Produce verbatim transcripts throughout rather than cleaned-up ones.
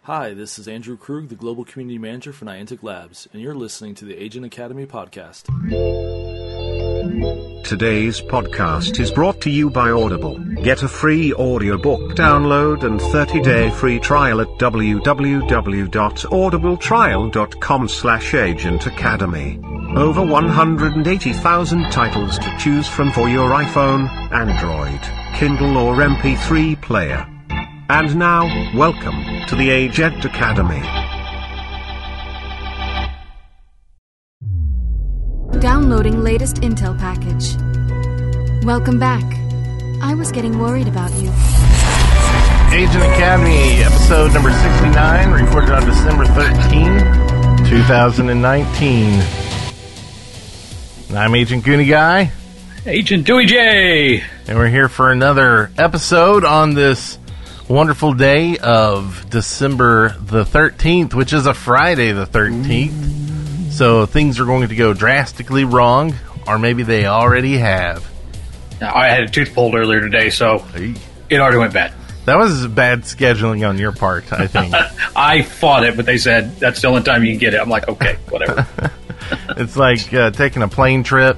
Hi, this is Andrew Krug, the Global Community Manager for Niantic Labs, and you're listening to the Agent Academy podcast. Today's podcast is brought to you by Audible. Get a free audiobook download and thirty-day free trial at w w w dot audible trial dot com slash agent academy. Over one hundred eighty thousand titles to choose from for your iPhone, Android, Kindle or M P three player. And now, welcome to the Agent Academy. Downloading latest intel package. Welcome back. I was getting worried about you. Agent Academy, episode number sixty-nine, recorded on December thirteenth, twenty nineteen. And I'm Agent Goonie Guy. Agent Dewey J. And we're here for another episode on this wonderful day of December the thirteenth, which is a Friday the thirteenth. So things are going to go drastically wrong, or maybe they already have. I had a tooth pulled earlier today, so it already went bad. That was bad scheduling on your part, I think. I fought it, but they said that's the only time you can get it. I'm like, okay, whatever. It's like uh, taking a plane trip,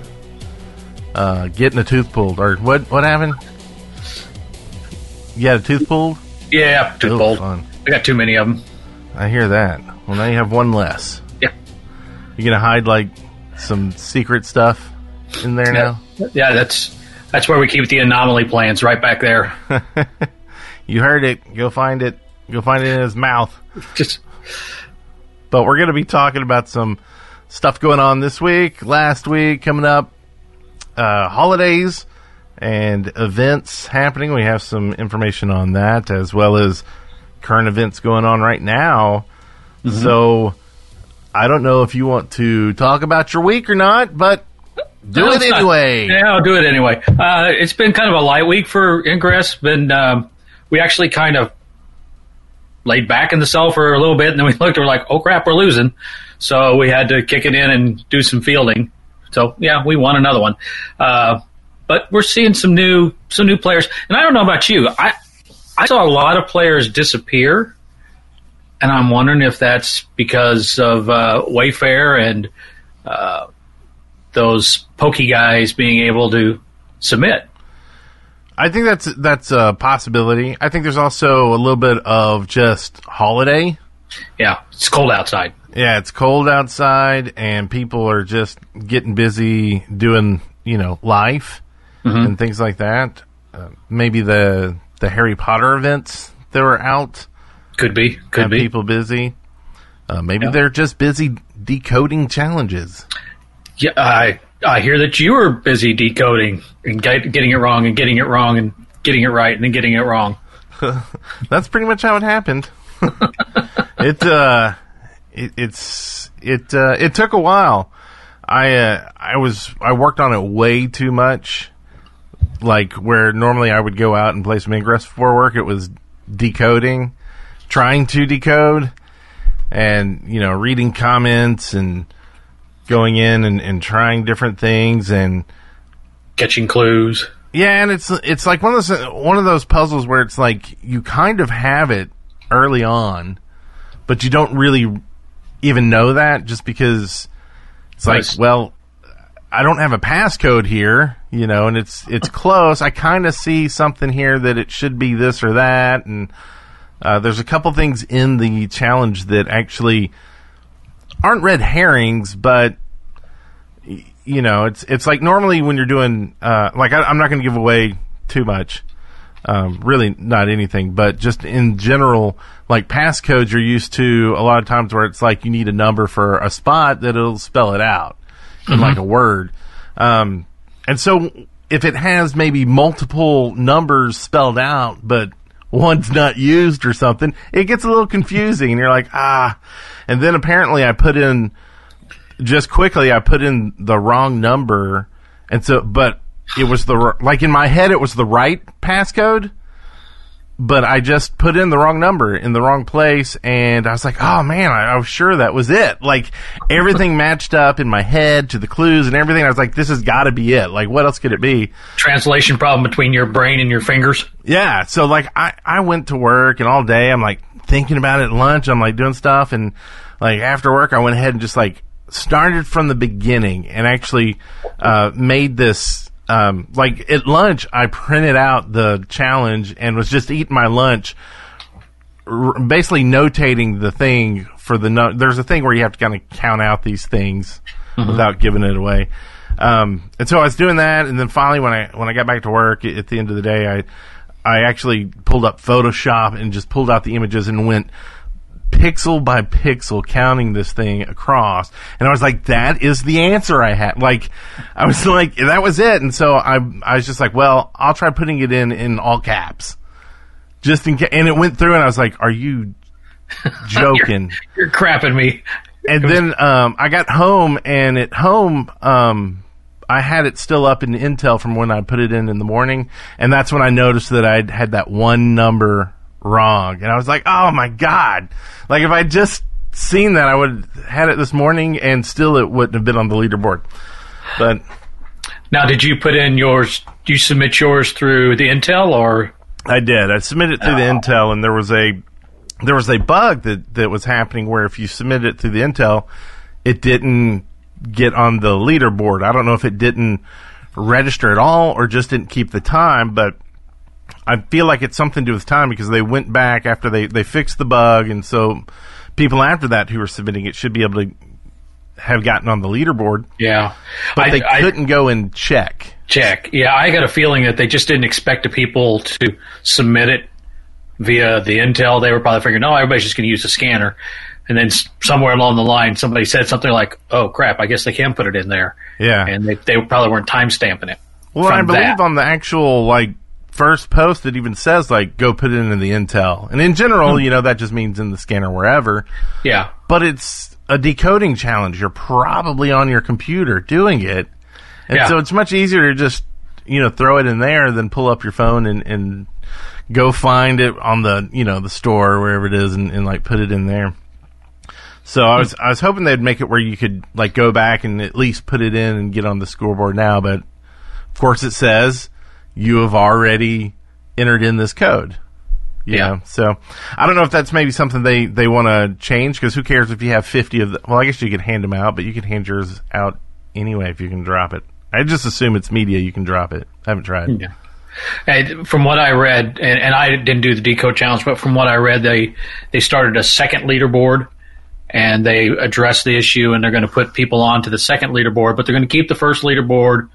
uh, getting a tooth pulled, or what? What happened? You had a tooth pulled? Yeah, tooth oh, pulled. Fun. I got too many of them. I hear that. Well, now you have one less. Yeah. You gonna hide like some secret stuff in there yeah. now? Yeah, that's that's where we keep the anomaly plans, right back there. You heard it. Go find it. Go find it in his mouth. Just. But we're gonna be talking about some stuff going on this week, last week, coming up, uh, holidays. And events happening. We have some information on that, as well as current events going on right now. Mm-hmm. So, I don't know if you want to talk about your week or not, but do no, it anyway. Not. Yeah, I'll do it anyway. Uh, it's been kind of a light week for Ingress. Been um, we actually kind of laid back in the cell for a little bit, and then we looked and we're like, oh crap, we're losing. So we had to kick it in and do some fielding. So, yeah, we won another one. Uh But we're seeing some new some new players. And I don't know about you. I I saw a lot of players disappear. And I'm wondering if that's because of uh, Wayfair and uh, those pokey guys being able to submit. I think that's that's a possibility. I think there's also a little bit of just holiday. Yeah, it's cold outside. Yeah, it's cold outside, and people are just getting busy doing, you know, life. Mm-hmm. And things like that. Uh, maybe the the Harry Potter events that were out. Could be. Could have be. People busy. Uh, maybe yeah. they're just busy decoding challenges. Yeah, I I hear that you were busy decoding and get, getting it wrong and getting it wrong and getting it right and then getting it wrong. That's pretty much how it happened. it uh, it it's it uh, it took a while. I uh, I was I worked on it way too much. Like, where normally I would go out and play some Ingress before work, it was decoding, trying to decode, and, you know, reading comments and going in and, and trying different things and catching clues. Yeah, and it's it's like one of those one of those puzzles where it's like you kind of have it early on, but you don't really even know that, just because it's nice. like, well, I don't have a passcode here, you know, and it's it's close. I kind of see something here that it should be this or that, and uh, there's a couple things in the challenge that actually aren't red herrings, but you know, it's it's like normally when you're doing uh, like I, I'm not going to give away too much, um, really not anything, but just in general, like passcodes you're used to a lot of times where it's like you need a number for a spot that it'll spell it out. In like a word. Um, and so if it has maybe multiple numbers spelled out, but one's not used or something, it gets a little confusing. And you're like, ah. And then apparently I put in, just quickly, I put in the wrong number. And so, but it was the, like in my head, it was the right passcode. But I just put in the wrong number in the wrong place, and I was like, oh, man, I, I was sure that was it. Like, everything matched up in my head to the clues and everything. I was like, this has got to be it. Like, what else could it be? Translation problem between your brain and your fingers? Yeah, so, like, I, I went to work, and all day I'm like, thinking about it at lunch. I'm like doing stuff, and like after work, I went ahead and just like started from the beginning and actually uh, made this. Um, like at lunch, I printed out the challenge and was just eating my lunch, r- basically notating the thing for the no- there's a thing where you have to kind of count out these things mm-hmm. without giving it away. Um, and so I was doing that, and then finally when I when I got back to work at the end of the day, I I actually pulled up Photoshop and just pulled out the images and went pixel by pixel counting this thing across, and I was like, that is the answer I had. Like, I was like, that was it. And so I I was just like, well, I'll try putting it in in all caps, just in case. And it went through, and I was like, are you joking? you're, you're crapping me. And then um, I got home, and at home um, I had it still up in Intel from when I put it in in the morning, and that's when I noticed that I had that one number wrong, and I was like, oh my god, like if I just seen that, I would have had it this morning and still it wouldn't have been on the leaderboard. But now, did you put in yours, do you submit yours through the Intel, or? I did. I submitted it through oh. the Intel, and there was a there was a bug that, that was happening where if you submitted it through the Intel, it didn't get on the leaderboard. I don't know if it didn't register at all or just didn't keep the time, but I feel like it's something to do with time because they went back after they, they fixed the bug, and so people after that who were submitting it should be able to have gotten on the leaderboard. Yeah. But I, they I, couldn't go and check. Check. Yeah, I got a feeling that they just didn't expect the people to submit it via the Intel. They were probably figuring, no, everybody's just going to use the scanner. And then somewhere along the line, somebody said something like, oh, crap, I guess they can put it in there. Yeah. And they, they probably weren't time stamping it. Well, I believe that. on the actual, like, first post, it even says, like, go put it in the Intel. And in general, you know, that just means in the scanner wherever. Yeah. But it's a decoding challenge. You're probably on your computer doing it. And yeah. so it's much easier to just, you know, throw it in there than pull up your phone and, and go find it on the, you know, the store or wherever it is and, and like, put it in there. So I was I was hoping they'd make it where you could, like, go back and at least put it in and get on the scoreboard now. But, of course, it says you have already entered in this code. You yeah. know? So I don't know if that's maybe something they, they want to change, because who cares if you have fifty of the... Well, I guess you could hand them out, but you could hand yours out anyway if you can drop it. I just assume it's media, you can drop it. I haven't tried. Yeah. And from what I read, and, and I didn't do the decode challenge, but from what I read, they, they started a second leaderboard, and they addressed the issue, and they're going to put people onto the second leaderboard, but they're going to keep the first leaderboard.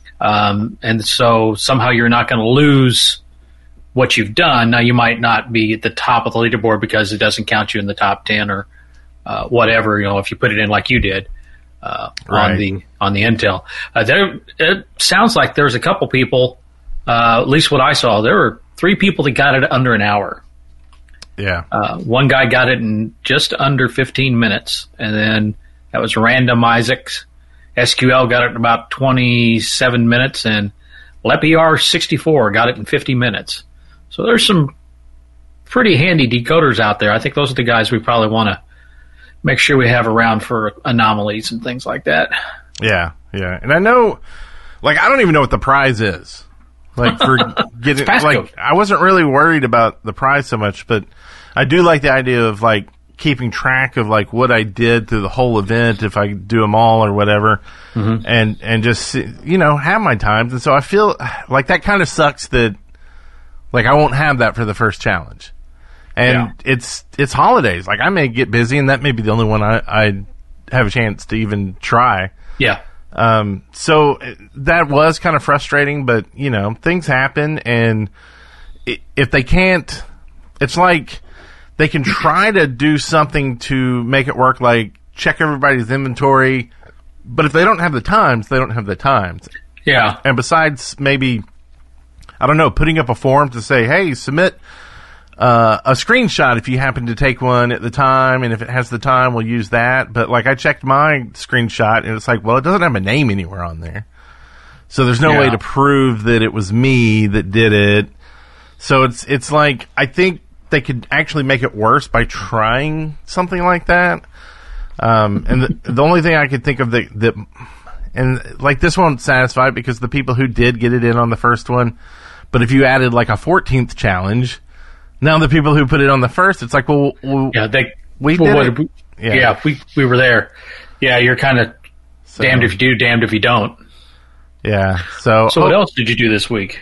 Um, and so somehow you're not going to lose what you've done. Now, you might not be at the top of the leaderboard because it doesn't count you in the top ten or uh, whatever, you know, if you put it in like you did uh, right. on the on the Intel. Uh, there, it sounds like there's a couple people, uh, at least what I saw, there were three people that got it under an hour. Yeah. Uh, one guy got it in just under fifteen minutes, and then that was Random Isaacs. S Q L got it in about twenty-seven minutes, and LepER sixty-four got it in fifty minutes. So there's some pretty handy decoders out there. I think those are the guys we probably want to make sure we have around for anomalies and things like that. Yeah, yeah. And I know, like, I don't even know what the prize is. Like, for getting, like, I wasn't really worried about the prize so much, but I do like the idea of, like, keeping track of, like, what I did through the whole event, if I do them all or whatever, mm-hmm. and, and just, you know, have my times. And so I feel like that kind of sucks that, like, I won't have that for the first challenge. And yeah. it's, it's holidays. Like, I may get busy, and that may be the only one I, I have a chance to even try. Yeah. Um, so that was kind of frustrating, but, you know, things happen, and if they can't, it's like they can try to do something to make it work, like check everybody's inventory, but if they don't have the times, they don't have the times. Yeah. And besides, maybe, I don't know, putting up a form to say, hey, submit uh, a screenshot if you happen to take one at the time, and if it has the time, we'll use that. But, like, I checked my screenshot, and it's like, well, it doesn't have a name anywhere on there. So there's no yeah. way to prove that it was me that did it. So it's it's like, I think they could actually make it worse by trying something like that. Um, and the, the only thing I could think of that, that, and, like, this won't satisfy it because the people who did get it in on the first one, but if you added, like, a fourteenth challenge, Now the people who put it on the first, it's like, well, well Yeah, they. we well, did what- it. Yeah. Yeah. we we were there. Yeah, you're kind of So- damned if you do, damned if you don't. Yeah. So, So what oh, else did you do this week?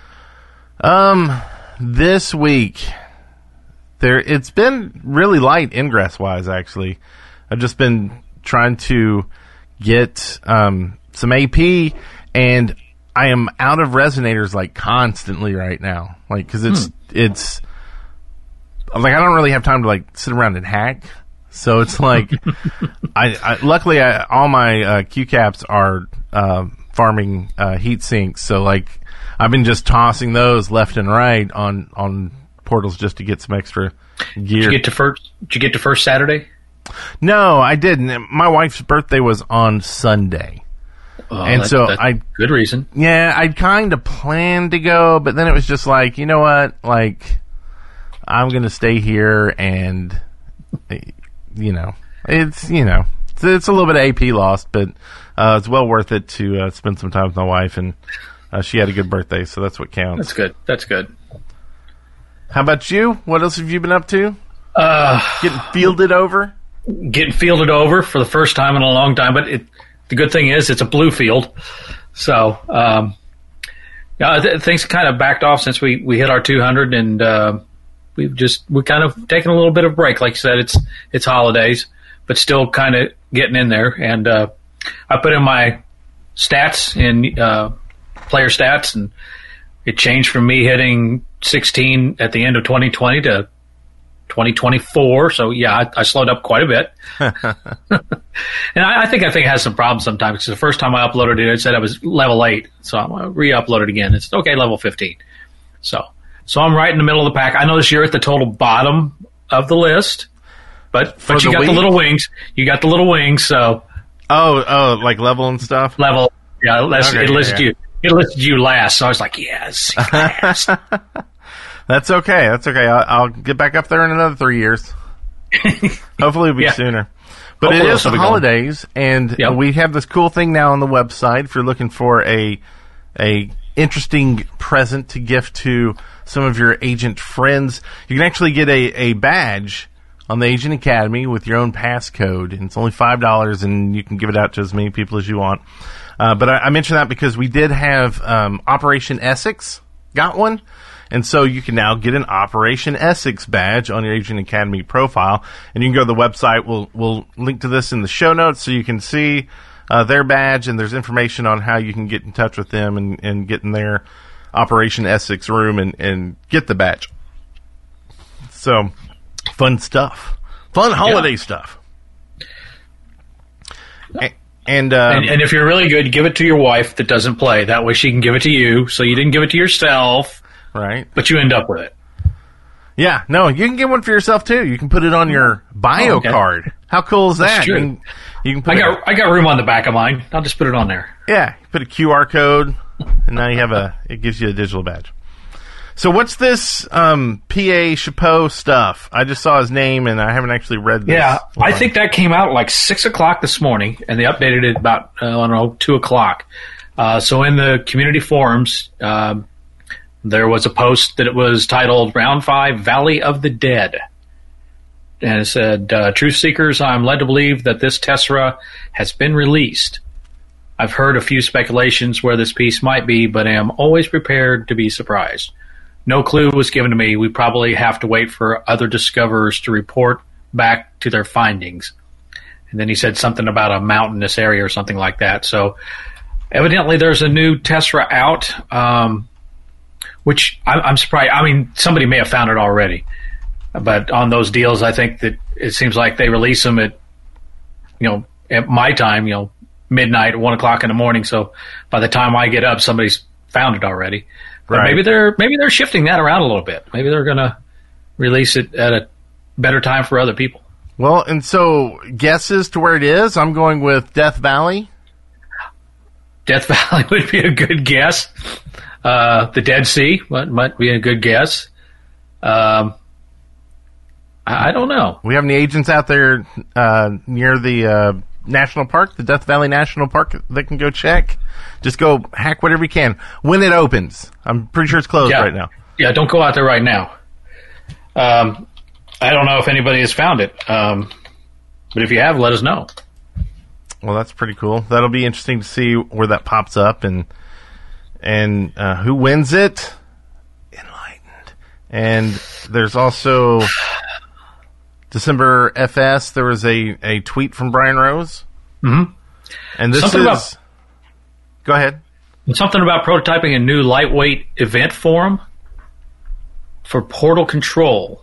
Um, this week there it's been really light ingress wise. Actually, I've just been trying to get um some A P, and I am out of resonators like constantly right now. Like, because it's it's like I don't really have time to like sit around and hack. So it's like, I, I luckily I, all my uh, Q caps are uh, farming uh, heat sinks. So like I've been just tossing those left and right on on portals just to get some extra gear. Did you get to first? Did you get to first Saturday? No, I didn't. My wife's birthday was on Sunday. Oh, And that- so that's I- good reason. Yeah, I'd kind of planned to go, but then it was just like, you know what? Like, I'm going to stay here and, you know, it's, you know, it's, it's a little bit of A P lost, but uh, it's well worth it to uh, spend some time with my wife, and uh, she had a good birthday, so that's what counts. That's good. That's good. How about you? What else have you been up to? Uh, Getting fielded over? getting fielded over for the first time in a long time, but it, the good thing is it's a blue field. So, um, yeah, th- things kind of backed off since we, we hit our two hundred, and uh, we've just we kind of taken a little bit of a break. Like you said, it's it's holidays, but still kind of getting in there. And uh, I put in my stats in uh, player stats, and it changed from me hitting sixteen at the end of twenty twenty to twenty twenty-four. So yeah, I, I slowed up quite a bit. And I, I think I think it has some problems sometimes, because the first time I uploaded it, it said I was level eight. So I'm going to re-upload it again. It's okay, level fifteen. So so I'm right in the middle of the pack. I notice you're at the total bottom of the list, but For but you the got week? the little wings. You got the little wings. So Oh, oh, like level and stuff? level, yeah, it listed, Okay, it listed yeah. you. It listed you last. So I was like, yes, last. That's okay. That's okay. I'll, I'll get back up there in another three years. Hopefully it'll be Yeah. sooner. But Hopefully it is it'll the be going. holidays, and Yep. we have this cool thing now on the website if you're looking for a a interesting present to gift to some of your agent friends. You can actually get a, a badge on the Agent Academy with your own passcode, and it's only five dollars, and you can give it out to as many people as you want. Uh, but I, I mention that because we did have um, Operation Essex got one. And so you can now get an Operation Essex badge on your Agent Academy profile. And you can go to the website. We'll we'll link to this in the show notes so you can see uh, their badge. And there's information on how you can get in touch with them and, and get in their Operation Essex room and, and get the badge. So, fun stuff. Fun holiday Yeah. stuff. A- And, uh, and, and if you're really good, give it to your wife that doesn't play. That way she can give it to you. So you didn't give it to yourself, right. but you end up with it. Yeah, no, you can get one for yourself too. You can put it on your bio Oh, okay. card. How cool is that? That's true. You can, you can put I it- got I got room on the back of mine. I'll just put it on there. yeah, you put a Q R code, and now you have a. It gives you a digital badge. So what's this um, P A Chapeau stuff? I just saw his name, and I haven't actually read this. Yeah, Hold I on. think that came out at like six o'clock this morning, and they updated it about uh, I don't know two o'clock. Uh, so in the community forums, um, there was a post that it was titled "Round Five: Valley of the Dead," and it said, uh, "Truth seekers, I'm led to believe that this Tessera has been released. I've heard a few speculations where this piece might be, but am always prepared to be surprised. No clue was given to me. We probably have to wait for other discoverers to report back to their findings." And then he said something about a mountainous area or something like that. So evidently there's a new Tessera out, um, which I'm, I'm surprised. I mean, somebody may have found it already. But on those deals, I think that it seems like they release them at, you know, at my time, you know, midnight, one o'clock in the morning. So by the time I get up, somebody's found it already. But Right. maybe they're maybe they're shifting that around a little bit. Maybe they're going to release it at a better time for other people. Well, and so guesses to where it is. I'm going with Death Valley. Death Valley would be a good guess. Uh, the Dead Sea might, might be a good guess. Um, I, I don't know. We have any agents out there uh, near the uh, national park, the Death Valley National Park, that can go check? Just go hack whatever you can when it opens. I'm pretty sure it's closed Yeah. right now. Yeah, don't go out there right now. Um, I don't know if anybody has found it, um, but if you have, let us know. Well, that's pretty cool. That'll be interesting to see where that pops up and and uh, who wins it. Enlightened. And there's also December F S. There was a, a tweet from Brian Rose. Mm-hmm. And this Something is... About, go ahead. Something about prototyping a new lightweight event forum for Portal Control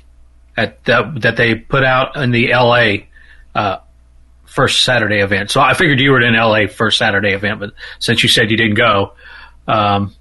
at that, that they put out in the L A uh, first Saturday event. So I figured you were in L A first Saturday event, but since you said you didn't go, um,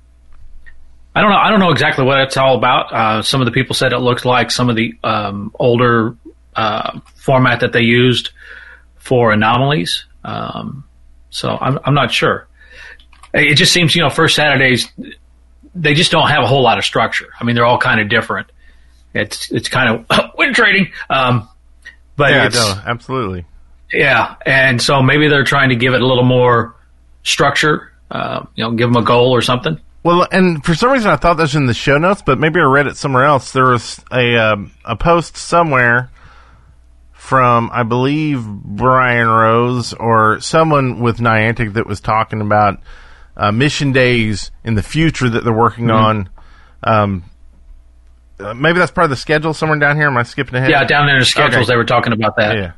I don't know. I don't know exactly what it's all about. Uh, some of the people said it looked like some of the um, older uh, format that they used for anomalies. Um, so I'm, I'm not sure. It just seems, you know, first Saturdays, they just don't have a whole lot of structure. I mean, they're all kind of different. It's it's kind of win trading, um, but yeah, it's, no, absolutely. Yeah, and so maybe they're trying to give it a little more structure. Uh, you know, give them a goal or something. Well, and for some reason I thought that was in the show notes, but maybe I read it somewhere else. There was a um, a post somewhere from, I believe, Brian Rose or someone with Niantic that was talking about uh, mission days in the future that they're working Mm-hmm. on. Um, uh, maybe that's part of the schedule somewhere down here. Am I skipping ahead? Yeah, down in the schedules Okay. they were talking about that. Yeah.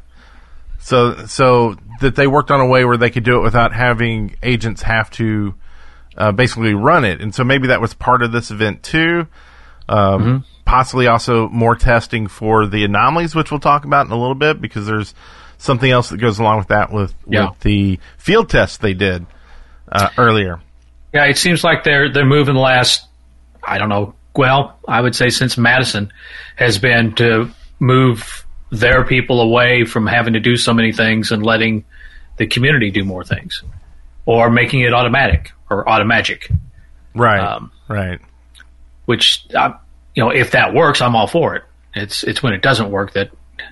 So, so that they worked on a way where they could do it without having agents have to uh, basically run it, and so maybe that was part of this event too. Um, Mm-hmm. Possibly also more testing for the anomalies, which we'll talk about in a little bit, because there's something else that goes along with that with, Yeah. with the field tests they did uh, earlier. Yeah, it seems like they're they're moving the last, I don't know, well, I would say since Madison has been to move their people away from having to do so many things and letting the community do more things, or making it automatic or automagic. Right. Um, right. Which, uh, you know, if that works, I'm all for it. It's it's when it doesn't work that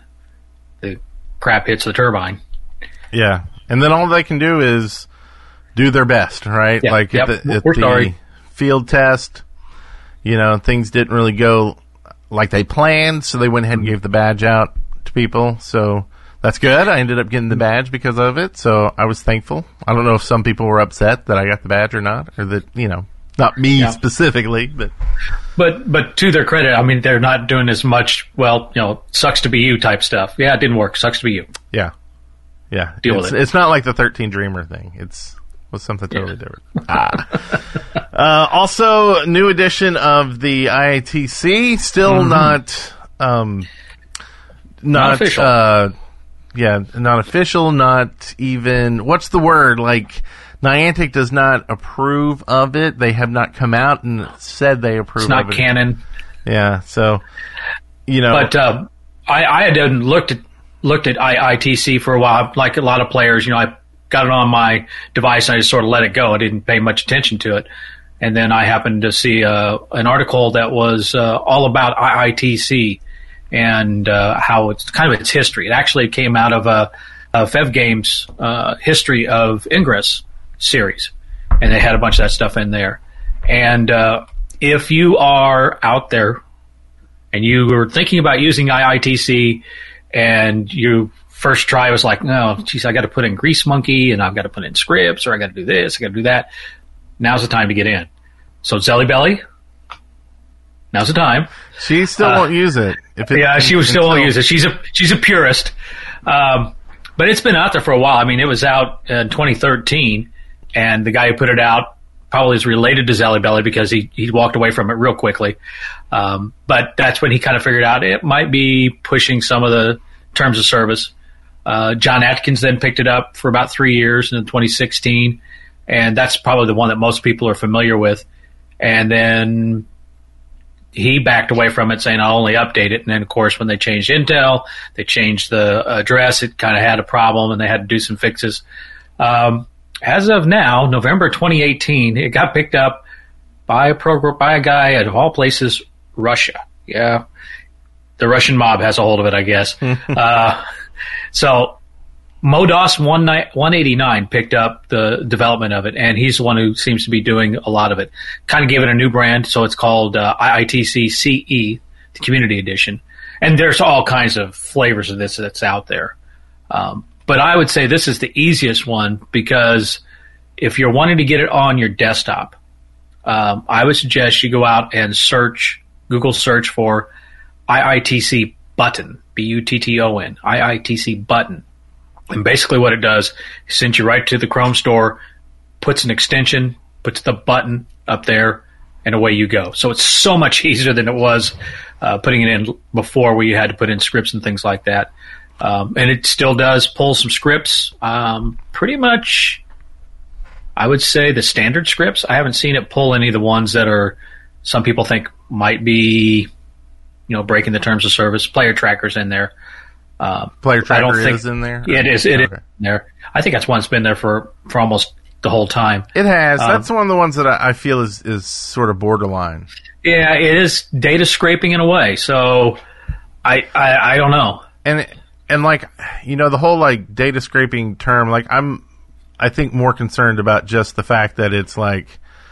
the crap hits the turbine. Yeah. And then all they can do is do their best, right? Yeah, like yep. at the, at We're the sorry. field test, you know, things didn't really go like they planned, so they went ahead and gave the badge out to people. So that's good. I ended up getting the badge because of it, so I was thankful. I don't know if some people were upset that I got the badge or not, or that, you know, not me Yeah. specifically, but But but to their credit, I mean, they're not doing as much, well, you know, sucks to be you type stuff. Yeah, it didn't work. Sucks to be you. yeah. Yeah. Deal it's, with it. It's not like the thirteen Dreamer thing. It's was something totally different. Ah. Uh, also, new edition of the I A T C, still Mm-hmm. not, um, not, Not official. Uh, yeah, not official, not even, what's the word? Like, Niantic does not approve of it. They have not come out and said they approve It's not of it. canon. Yeah, so, you know. But uh, I, I had done looked at looked at I I T C for a while. Like a lot of players, you know, I got it on my device and I just sort of let it go. I didn't pay much attention to it. And then I happened to see uh, an article that was uh, all about I I T C and uh, how it's kind of its history. It actually came out of a, a Fev Games uh, history of Ingress series, and they had a bunch of that stuff in there. And uh, if you are out there and you were thinking about using I I T C, and you first try was like, no, geez, I got to put in Grease Monkey, and I've got to put in scripts, or I got to do this, I got to do that. Now's the time to get in. So Zelly Belly, now's the time. She still Uh, won't use it. If it Yeah, she was still until- won't use it. She's a she's a purist, um, but it's been out there for a while. I mean, it was out in twenty thirteen, and the guy who put it out probably is related to Zelly Belly because he he walked away from it real quickly. Um, but that's when he kind of figured out it might be pushing some of the terms of service. Uh, John Atkins then picked it up for about three years in twenty sixteen, and that's probably the one that most people are familiar with. And then he backed away from it, saying, I'll only update it. And then, of course, when they changed Intel, they changed the address. It kind of had a problem, and they had to do some fixes. Um, as of now, November twenty eighteen, it got picked up by a program, by a guy at, of all places, Russia. Yeah. The Russian mob has a hold of it, I guess. uh, so Modos one eighty-nine picked up the development of it, and he's the one who seems to be doing a lot of it. Kind of gave it a new brand, so it's called uh, I I T C C E, the Community Edition. And there's all kinds of flavors of this that's out there. Um, but I would say this is the easiest one because if you're wanting to get it on your desktop, um, I would suggest you go out and search, Google search for I I T C Button, B U T T O N, I I T C Button. And basically what it does is sends you right to the Chrome store, puts an extension, puts the button up there, and away you go. So it's so much easier than it was uh, putting it in before where you had to put in scripts and things like that. Um, and it still does pull some scripts. Um, pretty much, I would say the standard scripts. I haven't seen it pull any of the ones that are some people think might be, you know, breaking the terms of service. Player Tracker's in there. Uh, Player Tracker I don't think, is in there? Yeah, it is. It okay. is in there. I think that's one that's been there for, for almost the whole time. It has. Um, That's one of the ones that I, I feel is, is sort of borderline. Yeah, it is data scraping in a way. So I I, I don't know. And and like, you know, the whole like data scraping term, like I'm I think more concerned about just the fact that it's like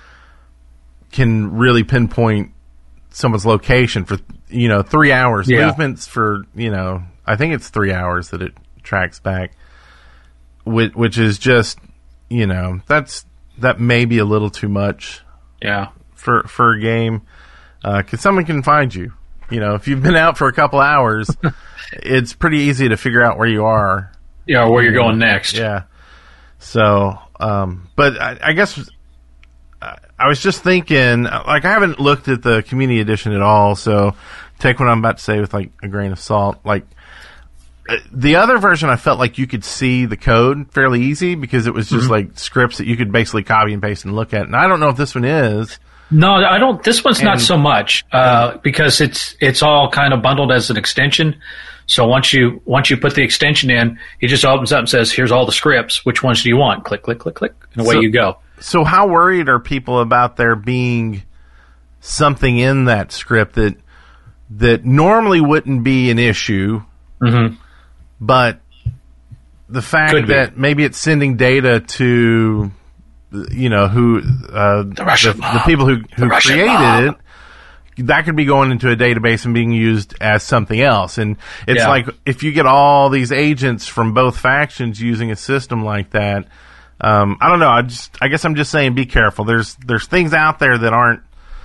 can really pinpoint someone's location for, you know, three hours. Yeah. Movements for, you know, I think it's three hours that it tracks back, which, which is just, you know, that's that may be a little too much. Yeah. For for a game, because uh, someone can find you. You know, if you've been out for a couple hours, it's pretty easy to figure out where you are. Yeah, where you're going next. Yeah. So, um, but I, I guess I, I was just thinking, like, I haven't looked at the Community Edition at all, so take what I'm about to say with like a grain of salt. Like, the other version, I felt like you could see the code fairly easy because it was just mm-hmm. like scripts that you could basically copy and paste and look at. And I don't know if this one is. No, I don't. This one's and, not so much uh, because it's it's all kind of bundled as an extension. So once you once you put the extension in, it just opens up and says, "Here's all the scripts. Which ones do you want?" Click, click, click, click, and away so, you go. So how worried are people about there being something in that script that that normally wouldn't be an issue? Mm-hmm. But the fact that maybe it's sending data to, you know, who uh, the, Russian the, the people who, who created mob. it, that could be going into a database and being used as something else. And it's yeah. like if you get all these agents from both factions using a system like that, um, I don't know. I just, I guess I'm just saying, be careful. There's there's things out there that aren't.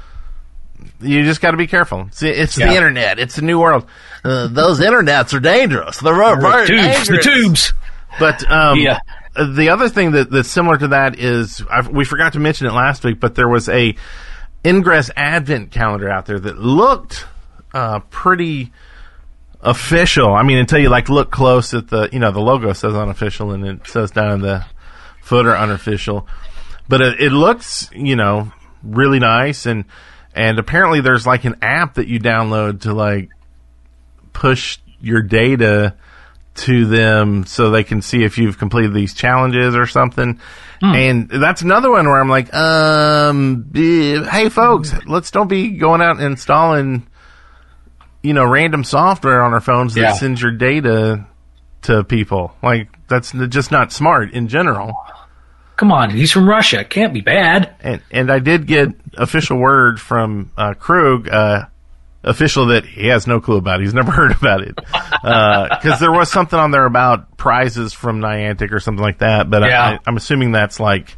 You just got to be careful. It's, it's yeah. the internet. It's a new world. Uh, those internets are dangerous. They're very the tubes, dangerous. The tubes. But um, yeah. the other thing that, that's similar to that is I've, we forgot to mention it last week, but there was a Ingress Advent calendar out there that looked uh, pretty official. I mean, until you like look close at the, you know, the logo says unofficial and it says down in the footer unofficial. But it, it looks, you know, really nice and. And apparently there's like an app that you download to like push your data to them so they can see if you've completed these challenges or something. Hmm. And that's another one where I'm like, um, hey folks, let's don't be going out and installing, you know, random software on our phones that yeah. sends your data to people. Like that's just not smart in general. Come on, he's from Russia. It can't be bad. And and I did get official word from uh, Krug, uh, official that he has no clue about. He's never heard about it. Because uh, there was something on there about prizes from Niantic or something like that. But yeah. I, I'm assuming that's like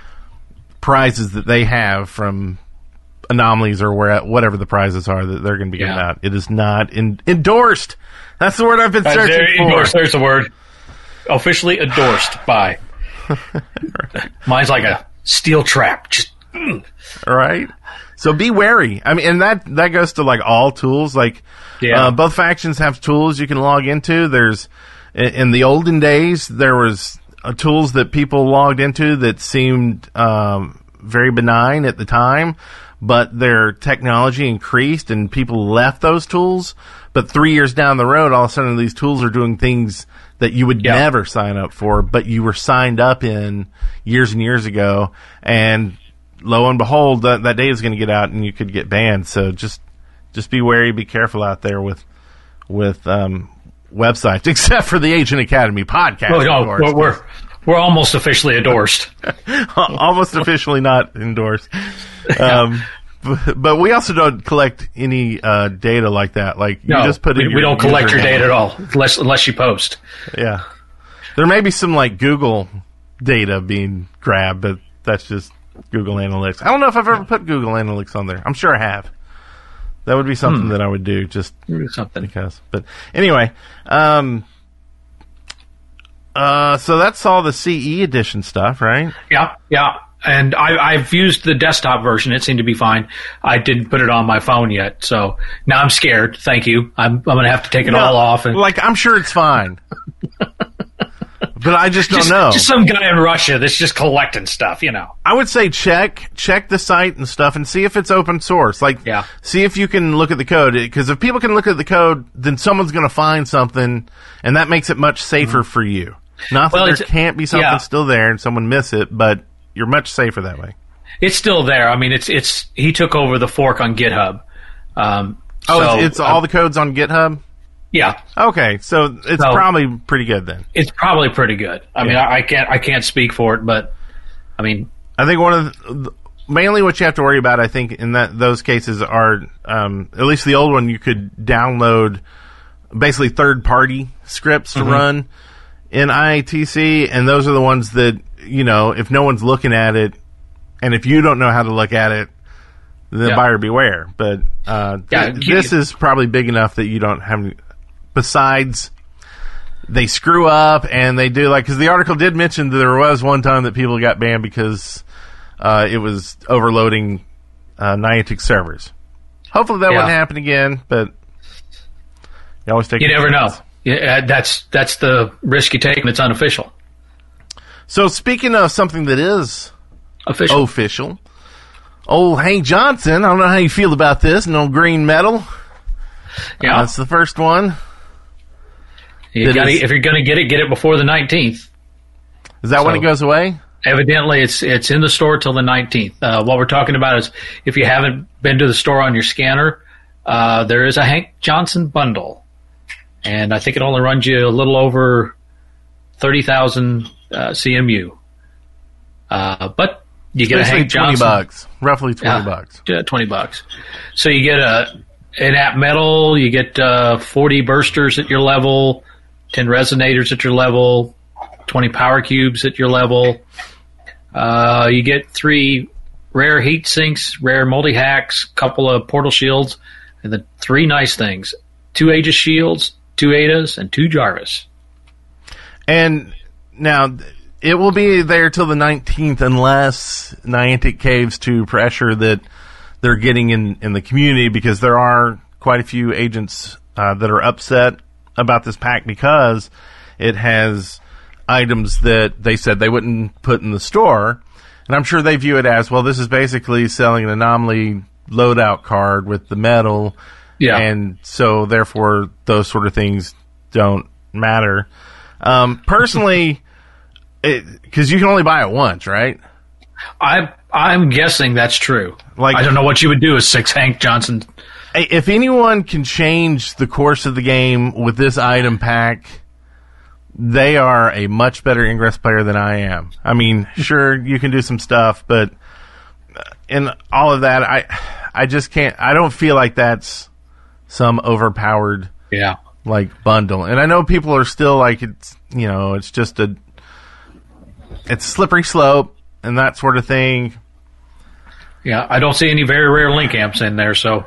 prizes that they have from anomalies or where whatever the prizes are that they're going to be giving yeah. out. It is not in, endorsed. That's the word I've been searching there, for. Endorsed, there's the word. Officially endorsed by. Mine's like a steel trap. Just, mm. Right. So be wary. I mean, and that, that goes to like all tools. Like, yeah. uh, both factions have tools you can log into. There's, in, in the olden days, there was uh, tools that people logged into that seemed, um, very benign at the time, but their technology increased and people left those tools. But three years down the road, all of a sudden these tools are doing things that you would yeah. never sign up for, but you were signed up in years and years ago. And lo and behold, that, that data is going to get out and you could get banned. So just, just be wary, be careful out there with, with, um, websites, except for the Agent Academy podcast. Oh, no, we're, we're, we're almost officially endorsed. Almost officially not endorsed. Um, but we also don't collect any uh, data like that. Like you No, just put in we, your we don't collect your username. data at all, unless unless you post. Yeah, there may be some like Google data being grabbed, but that's just Google Analytics. I don't know if I've ever put Google Analytics on there. I'm sure I have. That would be something Hmm. that I would do just Something. because. But anyway, um, uh, so that's all the C E edition stuff, right? Yeah, yeah. And I, I've used the desktop version. It seemed to be fine. I didn't put it on my phone yet, so now I'm scared. Thank you. I'm, I'm going to have to take it No, all off. And like I'm sure it's fine, but I just don't just, know. just some guy in Russia that's just collecting stuff, you know. I would say check check the site and stuff and see if it's open source. Like, Yeah. see if you can look at the code. Because if people can look at the code, then someone's going to find something, and that makes it much safer for you. Not that Well, there it's- can't be something yeah. still there and someone miss it, but you're much safer that way. It's still there. I mean, it's it's he took over the fork on GitHub. Um, Oh, so, it's, it's all the codes on GitHub? yeah. Okay, so it's So- probably pretty good then. It's probably pretty good. I mean, Yeah. I, I can't I can't speak for it, but I mean, I think one of the, mainly what you have to worry about, I think, in that those cases are um, at least the old one. You could download basically third-party scripts to Mm-hmm. run in I A T C, and those are the ones that you know if no one's looking at it, and if you don't know how to look at it, then Yeah. buyer beware. But uh, Yeah, th- you- this is probably big enough that you don't have. Any, besides, they screw up and they do like because the article did mention that there was one time that people got banned because uh, it was overloading uh, Niantic servers. Hopefully that Yeah. wouldn't happen again, but you always take. you a never know. chance. Yeah, that's that's the risk you take, and it's unofficial. So speaking of something that is Official. official, old Hank Johnson. I don't know how you feel about this. No green metal. yeah. That's the first one. You It gotta, is- if you're going to get it, get it before the nineteenth. Is that when So- it goes away? Evidently, it's it's in the store till the nineteenth. Uh, what we're talking about is if you haven't been to the store on your scanner, uh, there is a Hank Johnson bundle, and I think it only runs you a little over thirty thousand uh, C M U. Uh, but you get Basically a Hank twenty Johnson. bucks, roughly twenty Yeah, bucks. uh, twenty bucks. So you get a an app metal, you get uh, forty bursters at your level, ten resonators at your level, twenty power cubes at your level. Uh, you get three rare heat sinks, rare multi hacks, couple of portal shields, and then three nice things: two Aegis shields, two Adas, and two Jarvis. And now it will be there till the nineteenth unless Niantic caves to pressure that they're getting in, in the community because there are quite a few agents uh, that are upset about this pack because it has items that they said they wouldn't put in the store. And I'm sure they view it as, well, this is basically selling an anomaly loadout card with the metal. Yeah. And so, therefore, those sort of things don't matter. Um, personally, because you can only buy it once, right? I I'm guessing that's true. Like- I don't know what you would do with six Hank Johnson. Hey, if anyone can change the course of the game with this item pack, they are a much better Ingress player than I am. I mean, sure, you can do some stuff, but in all of that, I I just can't. I don't feel like that's some overpowered Yeah. like bundle. And I know people are still like it's you know it's just a it's slippery slope and that sort of thing. Yeah, I don't see any very rare link amps in there, so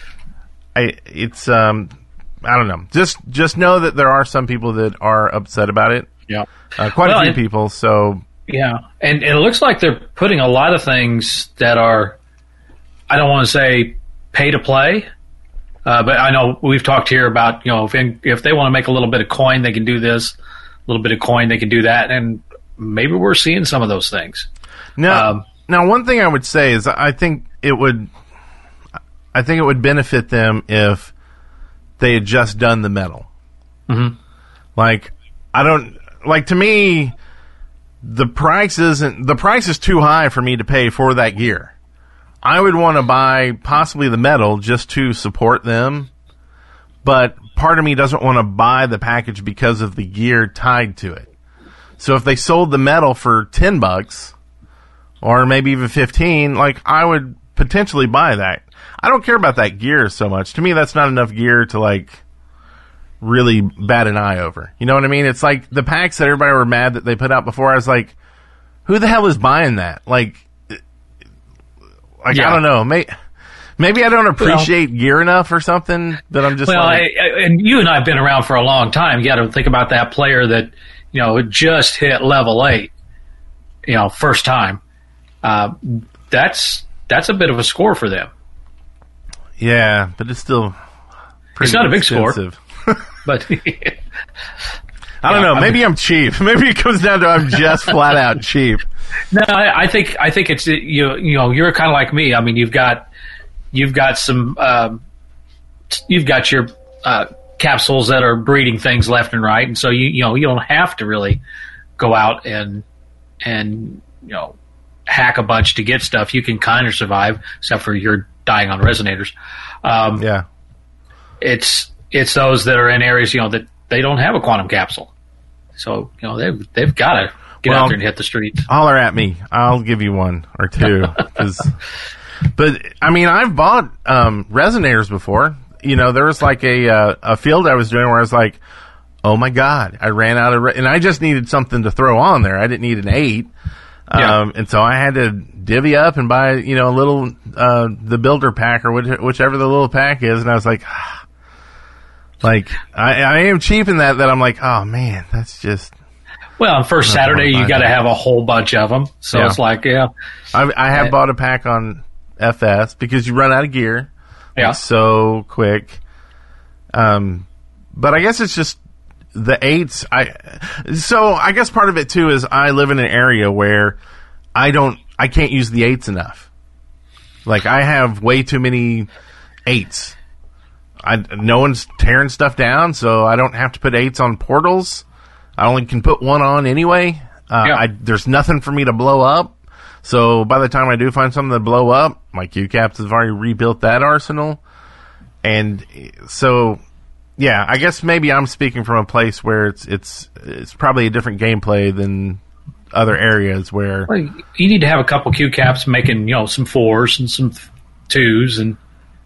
I it's um I don't know. Just just know that there are some people that are upset about it. yeah. Uh, quite Well, a few and- people. So Yeah, and, and it looks like they're putting a lot of things that are, I don't want to say pay to play, uh, but I know we've talked here about, you know, if, if they want to make a little bit of coin, they can do this, a little bit of coin, they can do that, and maybe we're seeing some of those things. now, Um, now one thing I would say is I think it would, I think it would benefit them if they had just done the metal. Mhm. Like I don't like to me. The price isn't the price is too high for me to pay for that gear. I would want to buy possibly the metal just to support them, but part of me doesn't want to buy the package because of the gear tied to it. So if they sold the metal for ten bucks or maybe even fifteen, like I would potentially buy that. I don't care about that gear so much. To me, that's not enough gear to like really bat an eye over. You know what I mean? It's like the packs that everybody were mad that they put out before. I was like, who the hell is buying that? Like, like yeah. I don't know. Maybe, maybe I don't appreciate well, gear enough or something that I'm just well, like... I, I, and you and I have been around for a long time. You got to think about that player that, you know, just hit level eight, you know, first time. Uh, that's that's a bit of a score for them. Yeah, but it's still pretty It's not a big expensive. score. But I don't know. Maybe I'm cheap. Maybe it comes down to I'm just flat out cheap. No, I, I think I think it's you. You know, you're kind of like me. I mean, you've got you've got some um, you've got your uh, capsules that are breeding things left and right, and so you you know you don't have to really go out and and you know hack a bunch to get stuff. You can kind of survive, except for you're dying on resonators. Um, yeah, it's it's those that are in areas you know that they don't have a quantum capsule, so you know they've they've got to get well, out there and hit the streets. Holler at me. I'll give you one or two. Cause, but I mean, I've bought um, resonators before. You know, there was like a uh, a field I was doing where I was like, oh my god, I ran out of, re-, and I just needed something to throw on there. I didn't need an eight. Yeah. Um, and so I had to divvy up and buy, you know, a little, uh, the builder pack or which, whichever the little pack is. And I was like, ah. like, I, I am cheap in that, that I'm like, oh man, that's just. Well, on first Saturday, you got to have a whole bunch of them. So yeah. It's like, yeah. I, I have uh, bought a pack on F S because you run out of gear. Yeah. It's so quick. Um, but I guess it's just, the eights, I, so I guess part of it too is I live in an area where I don't, I can't use the eights enough. Like I have way too many eights. I, no one's tearing stuff down, so I don't have to put eights on portals. I only can put one on anyway. Uh, yeah. I, there's nothing for me to blow up. So by the time I do find something to blow up, my Q-Caps have already rebuilt that arsenal. And so, yeah, I guess maybe I'm speaking from a place where it's it's it's probably a different gameplay than other areas where well, you need to have a couple Q caps making you know some fours and some twos and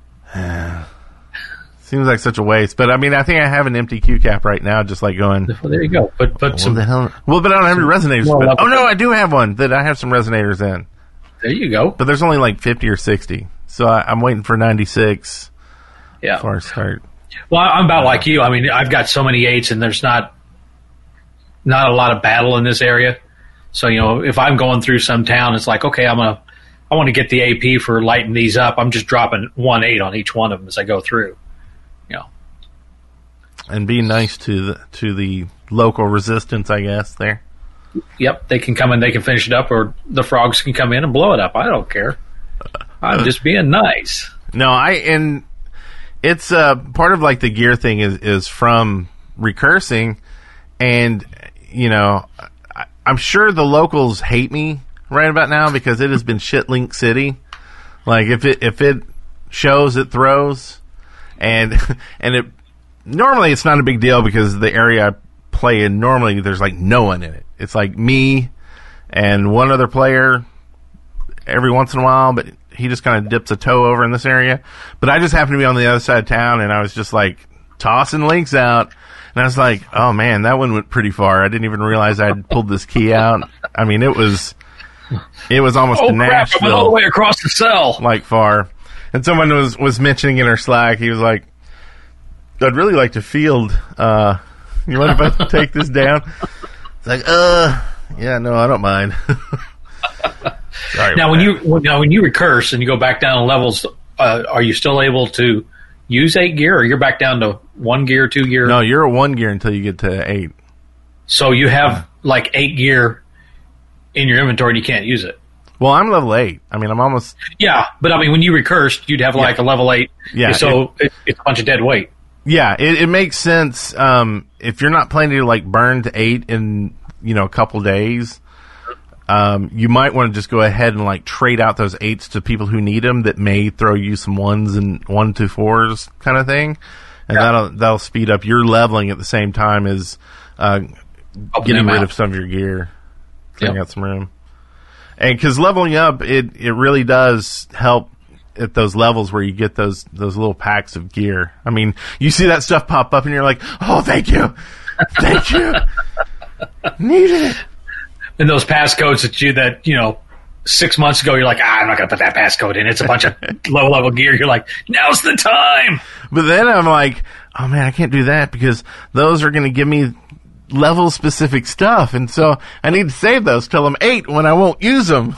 seems like such a waste. But I mean, I think I have an empty Q cap right now, just like going. Well, there you go. But but well, some the hell. Well, but I don't have any resonators. But, oh no, I do have one that I have some resonators in. There you go. But there's only like fifty or sixty, so I, I'm waiting for ninety-six. Yeah. Before I start. Well, I'm about like you. I mean, I've got so many eights, and there's not not a lot of battle in this area. So, you know, if I'm going through some town, it's like, okay, I'm gonna, I want to get the A P for lighting these up. I'm just dropping one eight on each one of them as I go through. You know, and be nice to the to the local resistance, I guess. There. Yep, they can come in, they can finish it up, or the frogs can come in and blow it up. I don't care. I'm just being nice. No, I and. It's uh, part of like the gear thing is, is from recursing, and you know, I, I'm sure the locals hate me right about now because it has been shit Link City. Like if it if it shows, it throws, and and it normally it's not a big deal because the area I play in normally there's like no one in it. It's like me and one other player every once in a while, but he just kind of dips a toe over in this area. But I just happened to be on the other side of town, and I was just, like, tossing links out. And I was like, oh, man, that one went pretty far. I didn't even realize I had pulled this key out. I mean, it was it was almost oh, a Nashville. Crap, I went all the way across the cell. Like, far. And someone was, was mentioning in our Slack, he was like, I'd really like to field. Uh, you mind if I take this down? It's like, uh, yeah, no, I don't mind. Sorry now, when that. you now when you recurse and you go back down in levels, uh, are you still able to use eight gear, or you're back down to one gear, two gear? No, you're a one gear until you get to eight. So you have yeah. like eight gear in your inventory and you can't use it. Well, I'm level eight. I mean, I'm almost. Yeah, but I mean, when you recursed, you'd have like yeah. a level eight. Yeah. So it, it, it's a bunch of dead weight. Yeah, it, it makes sense. Um, if you're not planning to like burn to eight in you know a couple days. Um, you might want to just go ahead and like trade out those eights to people who need them that may throw you some ones and one to fours kind of thing, and yeah. that'll that'll speed up your leveling at the same time as uh, getting rid out. of some of your gear, clearing yep. out some room. And because leveling up, it it really does help at those levels where you get those those little packs of gear. I mean, you see that stuff pop up and you're like, oh, thank you, thank you, needed it. And those passcodes that you that you know six months ago you're like, ah, I'm not gonna put that passcode in. It's a bunch of low level gear. You're like, now's the time. But then I'm like, oh man, I can't do that because those are gonna give me level specific stuff, and so I need to save those till I'm eight when I won't use them.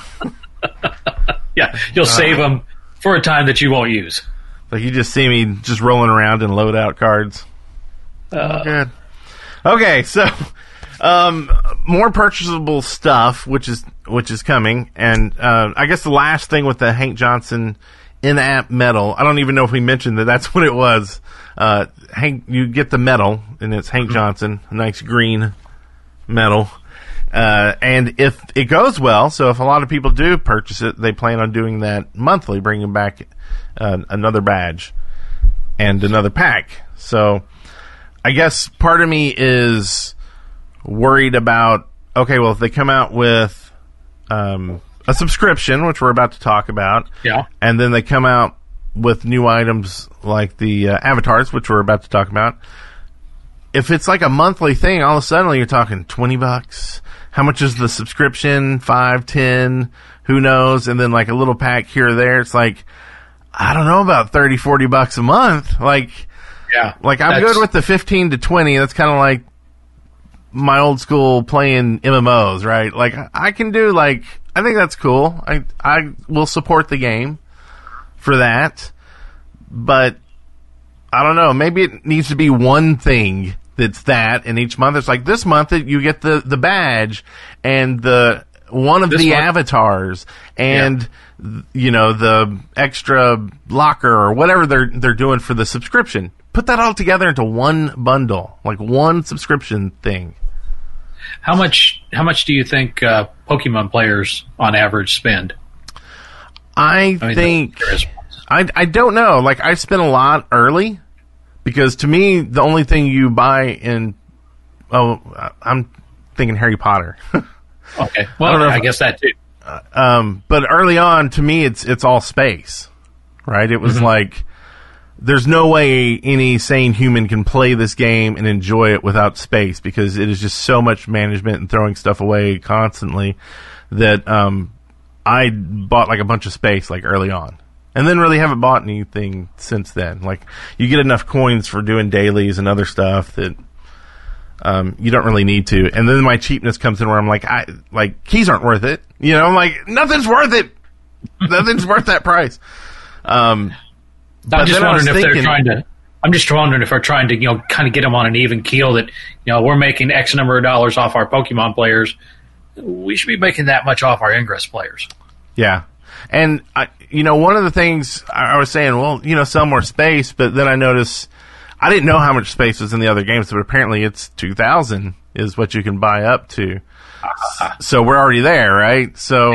Yeah, you'll uh, save them for a time that you won't use. Like you just see me just rolling around in loadout cards. Uh, oh, good. Okay, so um, more purchasable stuff, which is which is coming, and uh, I guess the last thing with the Hank Johnson in-app medal. I don't even know if we mentioned that that's what it was. Uh, Hank, you get the medal, and it's Hank Johnson, a nice green medal. Uh, and if it goes well, so if a lot of people do purchase it, they plan on doing that monthly, bringing back uh, another badge and another pack. So I guess part of me is worried about, okay, well, if they come out with um, a subscription, which we're about to talk about, yeah, and then they come out with new items like the uh, avatars, which we're about to talk about, if it's like a monthly thing, all of a sudden you're talking twenty bucks. How much is the subscription? Five, ten, who knows? And then like a little pack here or there. It's like, I don't know, about thirty, forty bucks a month. Like, yeah, like I'm good with the fifteen to twenty. That's kind of like my old school playing M M Os, right? Like I can do like, I think that's cool. I, I will support the game for that, but I don't know. Maybe it needs to be one thing that's that, and each month it's like this month you get the, the badge and the one of this the month, avatars and yeah. you know the extra locker or whatever they're they're doing for the subscription. Put that all together into one bundle, like one subscription thing. How much? How much do you think uh, Pokemon players on average spend? I, I mean, think I I don't know. Like I spent a lot early. Because to me, the only thing you buy in, oh, I'm thinking Harry Potter. Okay, well, I, I guess that too. Uh, um, but early on, to me, it's it's all space, right? It was mm-hmm. like, there's no way any sane human can play this game and enjoy it without space because it is just so much management and throwing stuff away constantly that um, I bought like a bunch of space like early on. And then really haven't bought anything since then. Like, you get enough coins for doing dailies and other stuff that um, you don't really need to. And then my cheapness comes in where I'm like, I like keys aren't worth it. You know, I'm like, nothing's worth it. Nothing's worth that price. Um, I'm just wondering if thinking, they're trying to. I'm just wondering if they're trying to, you know, kind of get them on an even keel. That, you know, we're making X number of dollars off our Pokemon players. We should be making that much off our Ingress players. Yeah. And, I, you know, one of the things I was saying, well, you know, sell more space, but then I noticed, I didn't know how much space was in the other games, but apparently it's two thousand is what you can buy up to. Uh, so we're already there, right? So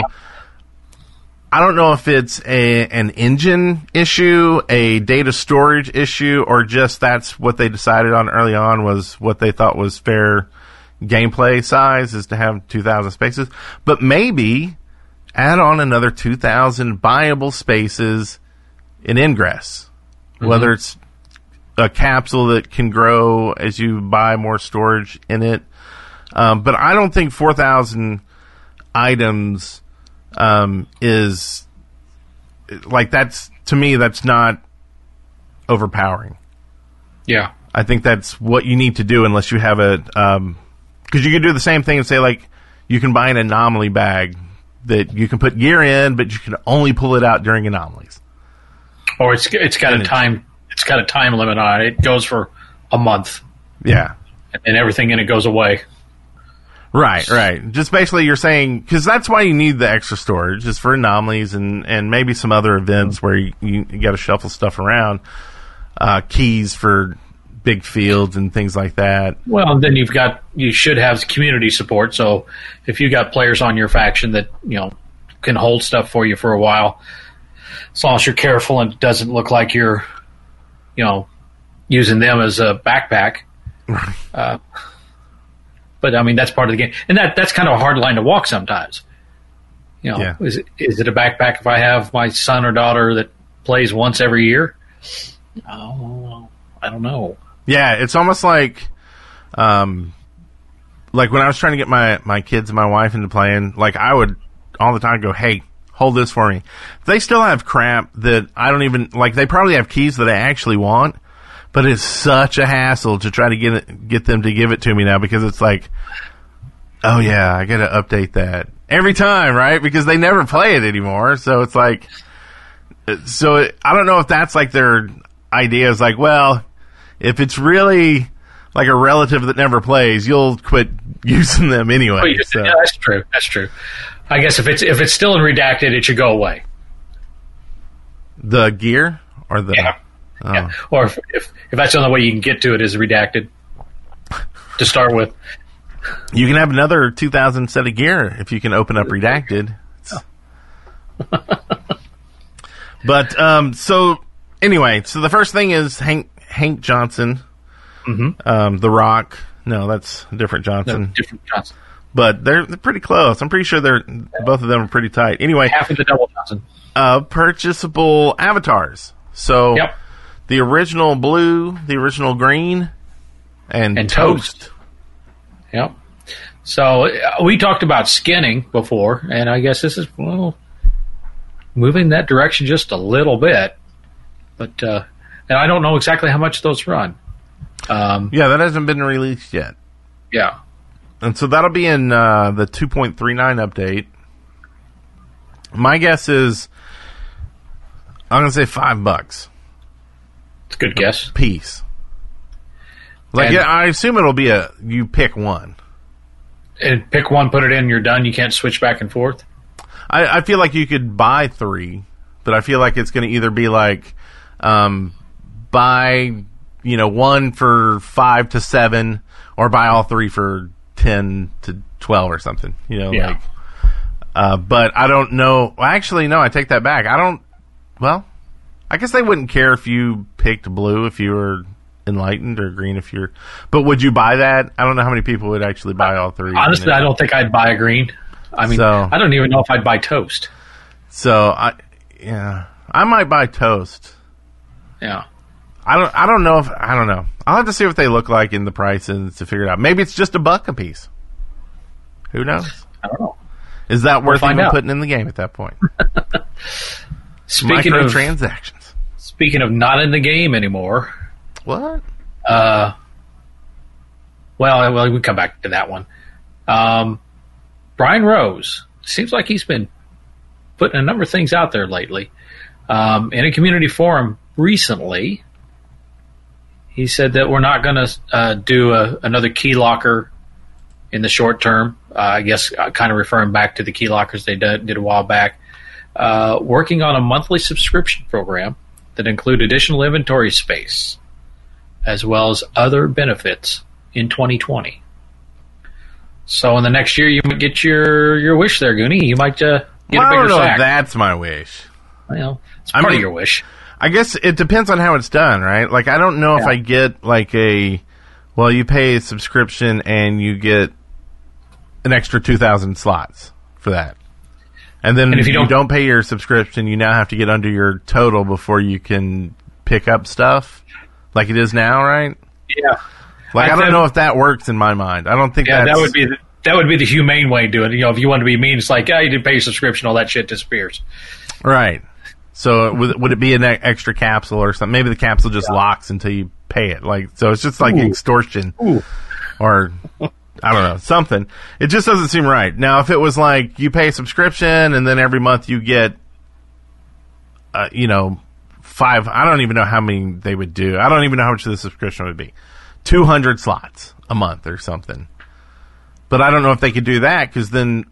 I don't know if it's a, an engine issue, a data storage issue, or just that's what they decided on early on was what they thought was fair gameplay size is to have two thousand spaces. But maybe add on another two thousand buyable spaces in Ingress, mm-hmm. whether it's a capsule that can grow as you buy more storage in it. Um, but I don't think four thousand items um, is, like, that's, to me, that's not overpowering. Yeah. I think that's what you need to do unless you have a, um, because you can do the same thing and say, like, you can buy an anomaly bag that you can put gear in, but you can only pull it out during anomalies. Or it's it's got and a time it's got a time limit on it. It goes for a month. Yeah, and everything in it goes away. Right, right. Just basically, you're saying because that's why you need the extra storage, is for anomalies and, and maybe some other events where you, you, you got to shuffle stuff around. Uh, keys for big fields and things like that. Well, then you've got you should have community support. So if you got players on your faction that you know can hold stuff for you for a while, as long as you're careful and it doesn't look like you're, you know, using them as a backpack. uh, but I mean that's part of the game, and that that's kind of a hard line to walk sometimes. You know, yeah. is it, is it a backpack if I have my son or daughter that plays once every year. Oh, I don't know. Yeah, it's almost like, um, like when I was trying to get my, my kids and my wife into playing, like I would all the time go, hey, hold this for me. They still have crap that I don't even, like they probably have keys that I actually want, but it's such a hassle to try to get it, get them to give it to me now because it's like, oh yeah, I gotta update that every time, right? Because they never play it anymore. So it's like, so it, I don't know if that's like their idea is like, well, if it's really like a relative that never plays, you'll quit using them anyway. Well, so. Yeah, that's true. That's true. I guess if it's if it's still in redacted, it should go away. The gear or the yeah, oh. yeah. Or if, if if that's the only way you can get to it is redacted to start with. You can have another two thousand set of gear if you can open up redacted. But um, so anyway, so the first thing is Hank Hank Johnson, mm-hmm. um, The Rock. No, that's a different Johnson. No, different Johnson. But they're, they're pretty close. I'm pretty sure they're both of them are pretty tight. Anyway, half of the double Johnson. Uh, purchasable avatars. So yep. the original blue, the original green, and, and toast. toast. Yep. So uh, we talked about skinning before, and I guess this is well moving in that direction just a little bit. But uh, and I don't know exactly how much those run. Um, yeah, that hasn't been released yet. Yeah. And so that'll be in uh, the two point three nine update. My guess is, I'm going to say five bucks. It's a good guess. Piece. Like, and, yeah, I assume it'll be a, you pick one. And pick one, put it in, you're done. You can't switch back and forth. I, I feel like you could buy three, but I feel like it's going to either be like, um, buy, you know, one for five to seven, or buy all three for ten to twelve or something, you know, yeah. like, uh, but I don't know. Well, actually, no, I take that back. I don't, well, I guess they wouldn't care if you picked blue if you were enlightened or green if you're, but would you buy that? I don't know how many people would actually buy all three. Honestly, I don't think I'd buy a green. I mean, so, I don't even know if I'd buy toast. So I, yeah, I might buy toast. Yeah. I don't. I don't know if I don't know. I'll have to see what they look like in the prices to figure it out. Maybe it's just a buck a piece. Who knows? I don't know. Is that we'll worth even out. putting in the game at that point? Speaking Microtransactions. Of, speaking of not in the game anymore. What? Uh. Well, well, we come back to that one. Um, Brian Rose seems like he's been putting a number of things out there lately. Um, in a community forum recently. He said that we're not going to uh, do a, another key locker in the short term. Uh, I guess uh, kind of referring back to the key lockers they did, did a while back. Uh, working on a monthly subscription program that include additional inventory space, as well as other benefits in twenty twenty. So in the next year, you might get your, your wish there, Goonie. You might uh, get well, a bigger I don't know sack. if that's my wish. Well, it's part I mean, of your wish. I guess it depends on how it's done, right? Like, I don't know yeah. if I get, like, a, well, you pay a subscription and you get an extra two thousand slots for that. And then and if you, you don't, don't pay your subscription, you now have to get under your total before you can pick up stuff, like it is now, right? Yeah. Like, I, I don't know if that works in my mind. I don't think yeah, that's... that would be the, that would be the humane way to do it. You know, if you want to be mean, it's like, oh, you didn't pay your subscription, all that shit disappears. Right. So would, would it be an extra capsule or something? Maybe the capsule just yeah. locks until you pay it. Like, so it's just like Ooh. extortion Ooh. or I don't know, something. It just doesn't seem right. Now, if it was like you pay a subscription and then every month you get, uh, you know, five, I don't even know how many they would do. I don't even know how much the subscription would be. two hundred slots a month or something. But I don't know if they could do that because then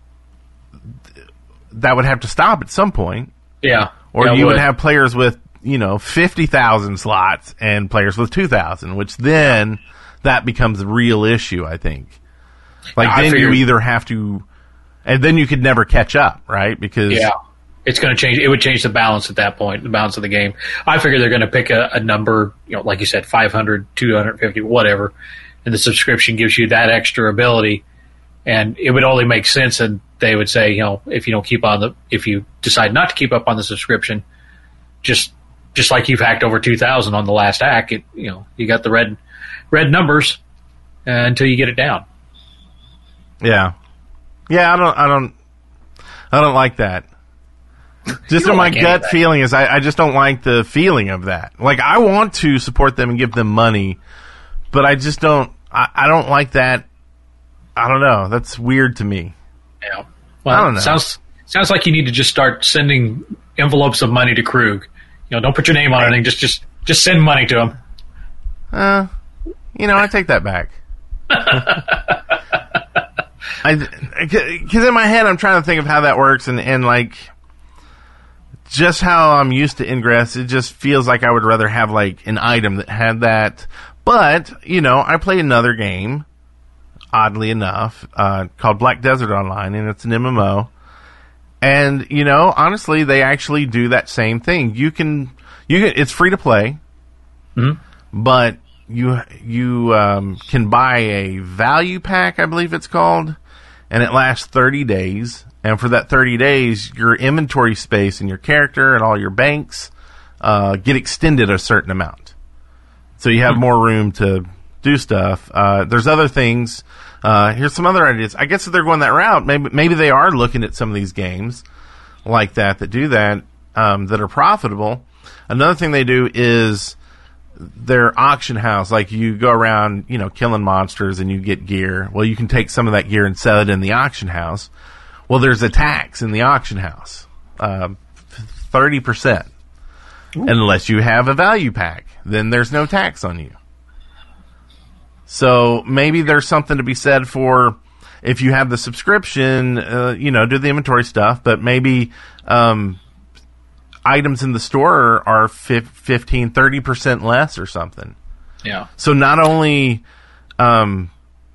th- that would have to stop at some point. Yeah. Or yeah, you would. would have players with, you know, fifty thousand slots and players with two thousand, which then that becomes a real issue, I think. Like, I then figured, you either have to, and then you could never catch up, right? Because. Yeah. It's going to change. It would change the balance at that point, the balance of the game. I figure they're going to pick a, a number, you know, like you said, five hundred, two hundred fifty, whatever. And the subscription gives you that extra ability. And it would only make sense that they would say, you know, if you don't keep on the, if you decide not to keep up on the subscription, just just like you've hacked over two thousand on the last hack. It, you know, you got the red red numbers uh, until you get it down. Yeah, yeah. I don't, I don't, I don't like that. Just in my like gut anything. feeling is, I, I just don't like the feeling of that. Like, I want to support them and give them money, but I just don't. I, I don't like that. I don't know. That's weird to me. Yeah. Well, I don't know. Sounds sounds like you need to just start sending envelopes of money to Krug. You know, don't put your name on anything. Just just just send money to him. Uh, you know, I take that back. I because in my head I'm trying to think of how that works, and, and like just how I'm used to Ingress, it just feels like I would rather have like an item that had that. But you know, I play another game, oddly enough, uh, called Black Desert Online, and it's an M M O. And you know, honestly, they actually do that same thing. You can, you can, it's free to play, Mm-hmm. but you you um, can buy a value pack, I believe it's called, and it lasts thirty days. And for that thirty days, your inventory space and your character and all your banks uh, get extended a certain amount. So you have more room to do stuff. Uh, there's other things. Uh, here's some other ideas. I guess if they're going that route, maybe maybe they are looking at some of these games like that that do that, um, that are profitable. Another thing they do is their auction house. Like, you go around, you know, killing monsters and you get gear. Well, you can take some of that gear and sell it in the auction house. Well, there's a tax in the auction house, uh, thirty percent. Unless you have a value pack, then there's no tax on you. So maybe there's something to be said for, if you have the subscription, uh, you know, do the inventory stuff, but maybe um, items in the store are fifteen, thirty percent less or something. Yeah. So not only um,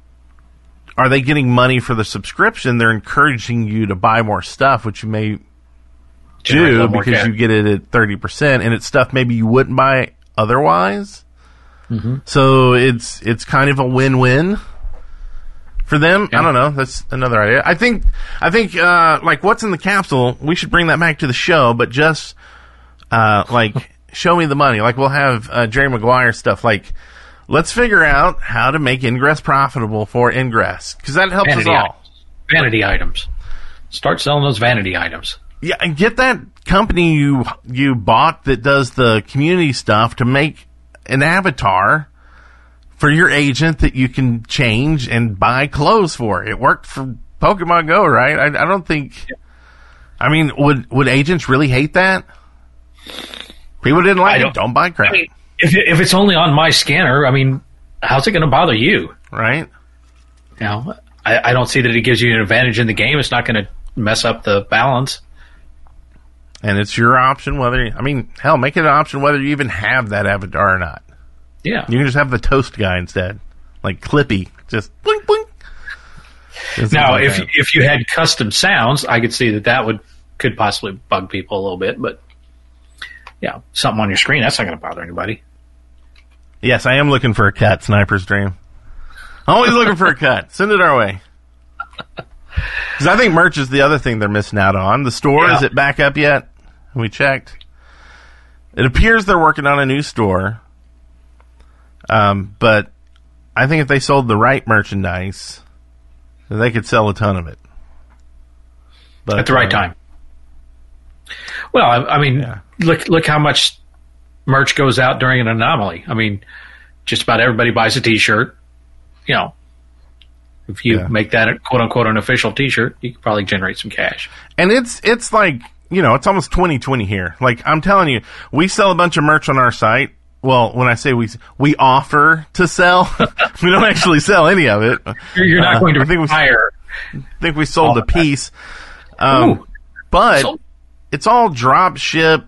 are they getting money for the subscription, they're encouraging you to buy more stuff, which you may Generate a do little more because cash. you get it at thirty percent, and it's stuff maybe you wouldn't buy otherwise. Mm-hmm. So it's it's kind of a win-win for them. Yeah. I don't know. That's another idea. I think I think uh, like what's in the capsule. We should bring that back to the show, but just uh, like show me the money. Like, we'll have uh, Jerry Maguire stuff. Like, let's figure out how to make Ingress profitable for Ingress, because that helps Vanity us all. items. Vanity items. Start selling those vanity items. Yeah, and get that company you you bought that does the community stuff to make an avatar for your agent that you can change and buy clothes for. It worked for Pokemon Go, right? I, I don't think. I mean, would would agents really hate that? People didn't like I it. don't- Don't buy crap, I mean, if it- if it's only on my scanner, I mean, how's it going to bother you? right? You know, I, I don't see that it gives you an advantage in the game. It's not going to mess up the balance. And it's your option whether. I mean, hell, make it an option whether you even have that avatar or not. Yeah. You can just have the toast guy instead, like Clippy, just blink blink. Just Now, like if that. if you had custom sounds, I could see that that would could possibly bug people a little bit. But yeah, something on your screen, that's not going to bother anybody. Yes, I am looking for a cut, Sniper's Dream. Always looking for a cut. Send it our way. Because I think merch is the other thing they're missing out on. The store, Yeah. is it back up yet? We checked. It appears they're working on a new store. Um, but I think if they sold the right merchandise, they could sell a ton of it. But, At the right uh, time. Well, I, I mean, Yeah. look look how much merch goes out during an anomaly. I mean, just about everybody buys a T-shirt. You know, if you Yeah. make that a, quote unquote an official T-shirt, you could probably generate some cash. And it's it's like, you know, it's almost twenty twenty here. Like, I'm telling you, we sell a bunch of merch on our site. Well, when I say we we offer to sell, we don't actually sell any of it. You're, you're not Uh, going to I think we- hire. I think we sold All a of that. piece. Um, Ooh. but So- it's all drop ship.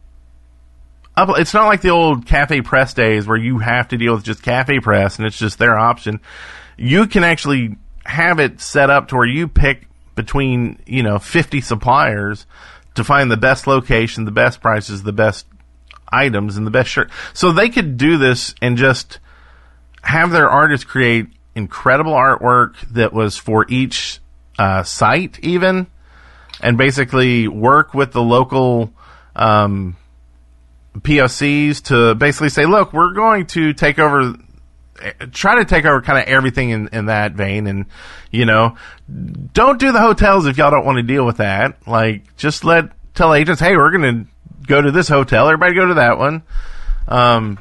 Up, it's not like the old Cafe Press days where you have to deal with just Cafe Press and it's just their option. You can actually have it set up to where you pick between, you know, fifty suppliers to find the best location, the best prices, the best items, and the best shirt. So they could do this and just have their artists create incredible artwork that was for each uh, site even, and basically work with the local um, P O Cs to basically say, look, we're going to take over, try to take over kind of everything in, in that vein. And, you know, don't do the hotels if y'all don't want to deal with that. Like, just let, tell agents, hey, we're going to go to this hotel. Everybody go to that one. Um,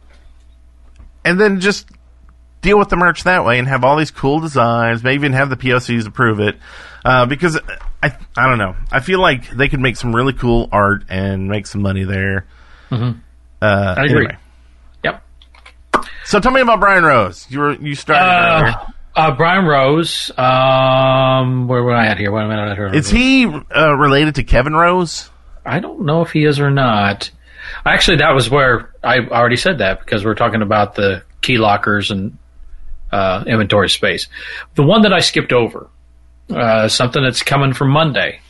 and then just deal with the merch that way and have all these cool designs, maybe even have the P O Cs approve it. Uh, because I, I don't know. I feel like they could make some really cool art and make some money there. Mm-hmm. Uh, I agree. Anyway. Yep. So tell me about Brian Rose. You were, you started Uh, earlier. uh, Brian Rose. Um, where were I at here? Wait a minute. I heard Is he uh, related to Kevin Rose? I don't know if he is or not. Actually, that was where I already said that because we're talking about the key lockers and uh, inventory space. The one that I skipped over, uh, something that's coming from Monday.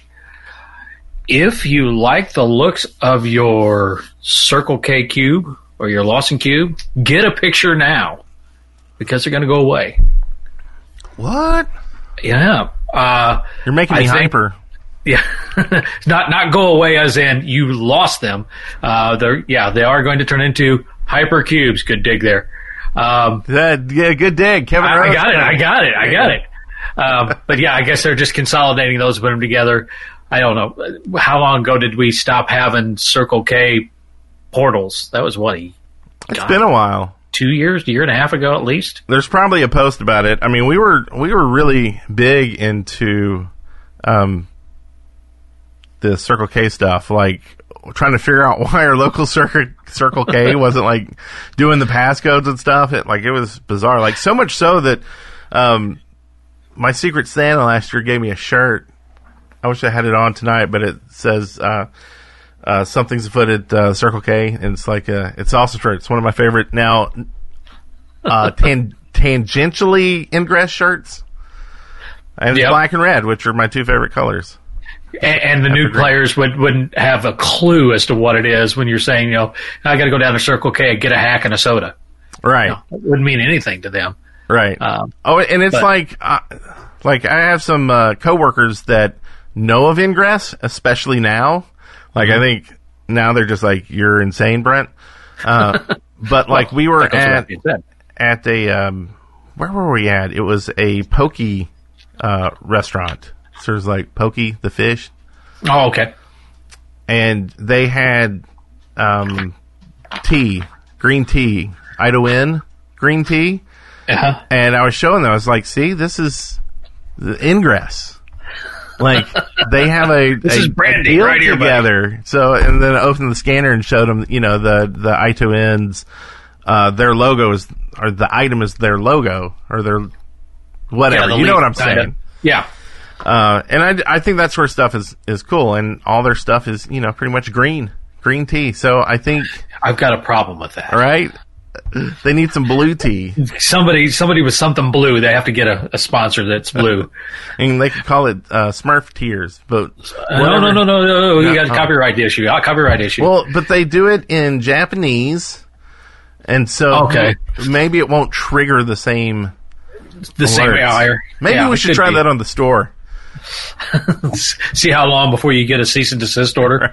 If you like the looks of your Circle K cube or your Lawson cube, get a picture now because they're going to go away. What? Yeah. Uh, You're making me I think- hyper. Yeah, not not go away as in you lost them. Uh, they're yeah, they are going to turn into hyper cubes. Good dig there. Um, That, yeah, good dig, Kevin I, Rose. I got it. I got it. I got it. Um, but yeah, I guess they're just consolidating those, putting them together. I don't know how long ago did we stop having Circle K portals? That was what he. It's been a while. Two years, a year and a half ago at least. There's probably a post about it. I mean, we were we were really big into um, the Circle K stuff, like trying to figure out why our local Circle Circle K wasn't like doing the passcodes and stuff. It like it was bizarre. Like so much so that um, my Secret Santa last year gave me a shirt. I wish I had it on tonight, but it says uh, uh, something's afoot at uh, Circle K, and it's like a it's also shirt. It's one of my favorite now. Uh, tan- tangentially ingress shirts, and Yep. black and red, which are my two favorite colors. And, and the new agree. players would, wouldn't have a clue as to what it is when you're saying, you know, I got to go down to Circle K and get a hack and a soda. Right, No, it wouldn't mean anything to them. right. Um, oh, and it's but- like, uh, like I have some uh, coworkers that know of Ingress, especially now. Like Mm-hmm. I think now they're just like, "You're insane, Brent." Uh, but like we were That goes without at being said. at a um, where were we at? It was a pokey uh, restaurant. So it was like Pokey the fish. Oh, okay. And they had um, tea, green tea, Ido Inn green tea. Uh-huh. And I was showing them. I was like, "See, this is the Ingress. Like they have a, This a, is a branding deal right here, buddy." together." So, and then I opened the scanner and showed them, you know, the the Ito Inns. Uh, their logo is, or the item is their logo, or their whatever. Yeah, the you know leaf, what I'm kinda. saying? Yeah. Uh, and I, I think that's where stuff is, is cool, and all their stuff is, you know, pretty much green, green tea. So I think, I've got a problem with that. right, they need some blue tea, Somebody, somebody with something blue, they have to get a, a sponsor that's blue. and they could call it uh, Smurf Tears. But Uh, no, no, no, no, no, You got a No. copyright issue. A copyright issue. Well, but they do it in Japanese, and so Okay. maybe it won't trigger the same. the same alerts. hour. Maybe Yeah, we it should could try be. that on the store. See how long before you get a cease and desist order.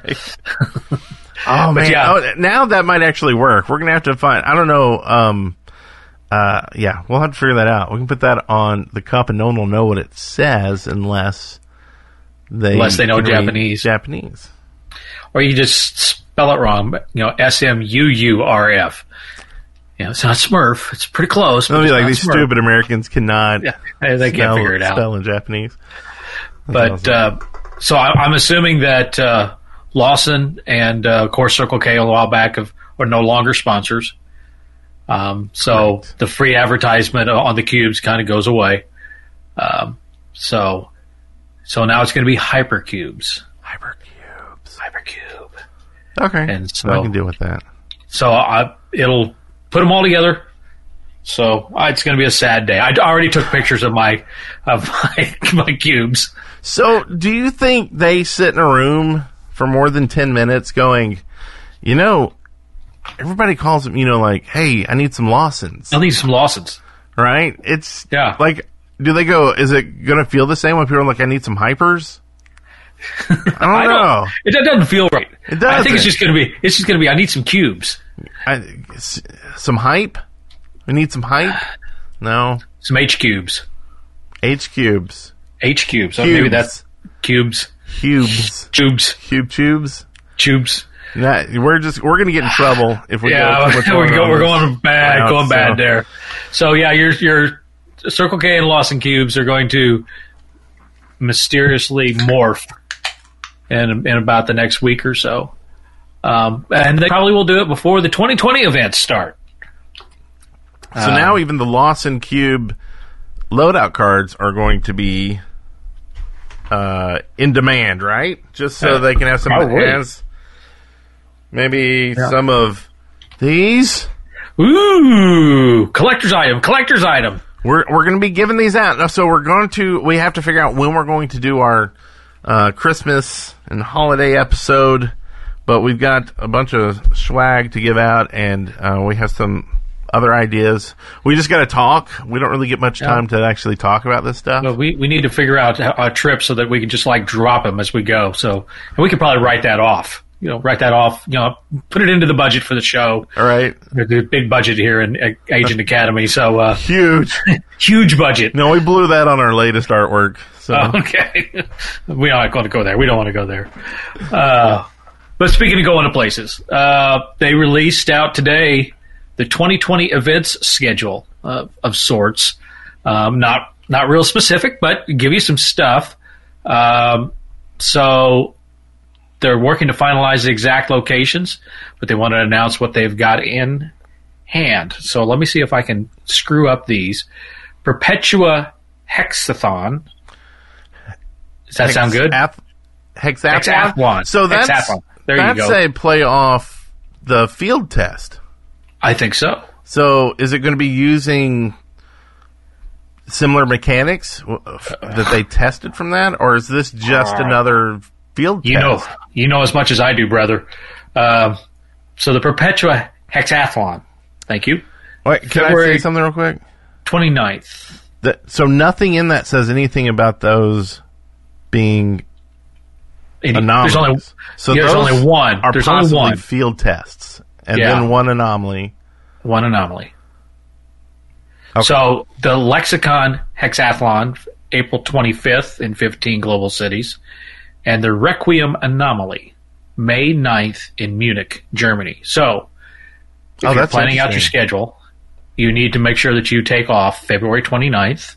Oh man! yeah. Oh, now that might actually work. We're gonna have to find. I don't know. Um, uh, yeah, we'll have to figure that out. We can put that on the cup, and no one will know what it says unless they Unless they know can read Japanese. Japanese. Or you just spell it wrong. But, you know, S M U U R F. You know, it's not Smurf. It's pretty close. But It'll be it's like not these Smurf. stupid Americans cannot. Yeah, they can't spell- figure it out. Spell in Japanese. But awesome. uh, so I, I'm assuming that uh, Lawson and uh, of course Circle K a while back have, are no longer sponsors. Um, so Right. the free advertisement on the cubes kind of goes away. Um, so so now it's going to be Hypercubes. Hypercubes. Hypercube. Okay, And so I so- can deal with that. So I, it'll put them all together. So uh, it's going to be a sad day. I already took pictures of my of my, my cubes. So, do you think they sit in a room for more than ten minutes going, you know, everybody calls them, you know, like, hey, I need some Lawsons, I'll need some Lawsons. right? It's, Yeah. like, do they go, is it going to feel the same when people are like, I need some Hypers? I don't I don't- know. It doesn't feel right. It I think it's doesn't. just going to be. It's just going to be. I need some cubes, I, s- some hype? We need some hype? No. some H cubes, H cubes. H cubes. So Cubes. maybe that's cubes, Cubes. tubes, Cube tubes. tubes. Nah, we're just we're gonna get in trouble if we Yeah, go too much we're, longer go, on we're this. going bad, route, going bad so- there. So yeah, your your Circle K and Lawson cubes are going to mysteriously morph in in about the next week or so, um, and they probably will do it before the twenty twenty events start. So now even the Lawson Cube loadout cards are going to be uh, in demand, right? Just so Uh, they can have some probably. as maybe some of these. Ooh, collector's item, collector's item. We're we're going to be giving these out. Now, so we're going to we have to figure out when we're going to do our uh, Christmas and holiday episode. But we've got a bunch of swag to give out, and uh, we have some other ideas. We just got to talk. We don't really get much time to actually talk about this stuff. But we, we need to figure out a a trip so that we can just like drop them as we go. So and we could probably write that off. You know, write that off. You know, put it into the budget for the show. All right, There's a big budget here in uh, Agent Academy, so uh, huge. huge budget. No, we blew that on our latest artwork. So Okay, we aren't going to go there. We don't want to go there. Uh, but speaking of going to places, uh, they released out today the twenty twenty events schedule uh, of sorts. Um, not not real specific, but give you some stuff. Um, so they're working to finalize the exact locations, but they want to announce what they've got in hand. So let me see if I can screw up these. Perpetua Hexathon. Does that sound good? Hexath- Hexathlon. Hexathlon. So that's Hexathlon. There you that's go. a play off the field test. I think so. So is it going to be using similar mechanics w- f- that they tested from that, or is this just another field You test? know, you know as much as I do, brother. Uh, so the Perpetua Hexathlon. Thank you. Wait, can I February- say something real quick? twenty-ninth. That, so nothing in that says anything about those being And anomalies. There's only so yeah, there's those only one. Are There's only possibly one. field tests, and Yeah. then one anomaly. One anomaly. Okay. So the Lexicon Hexathlon, April twenty-fifth in fifteen global cities, and the Requiem Anomaly, May ninth in Munich, Germany. So if Oh, you're that's planning out your interesting. schedule, you need to make sure that you take off February twenty-ninth,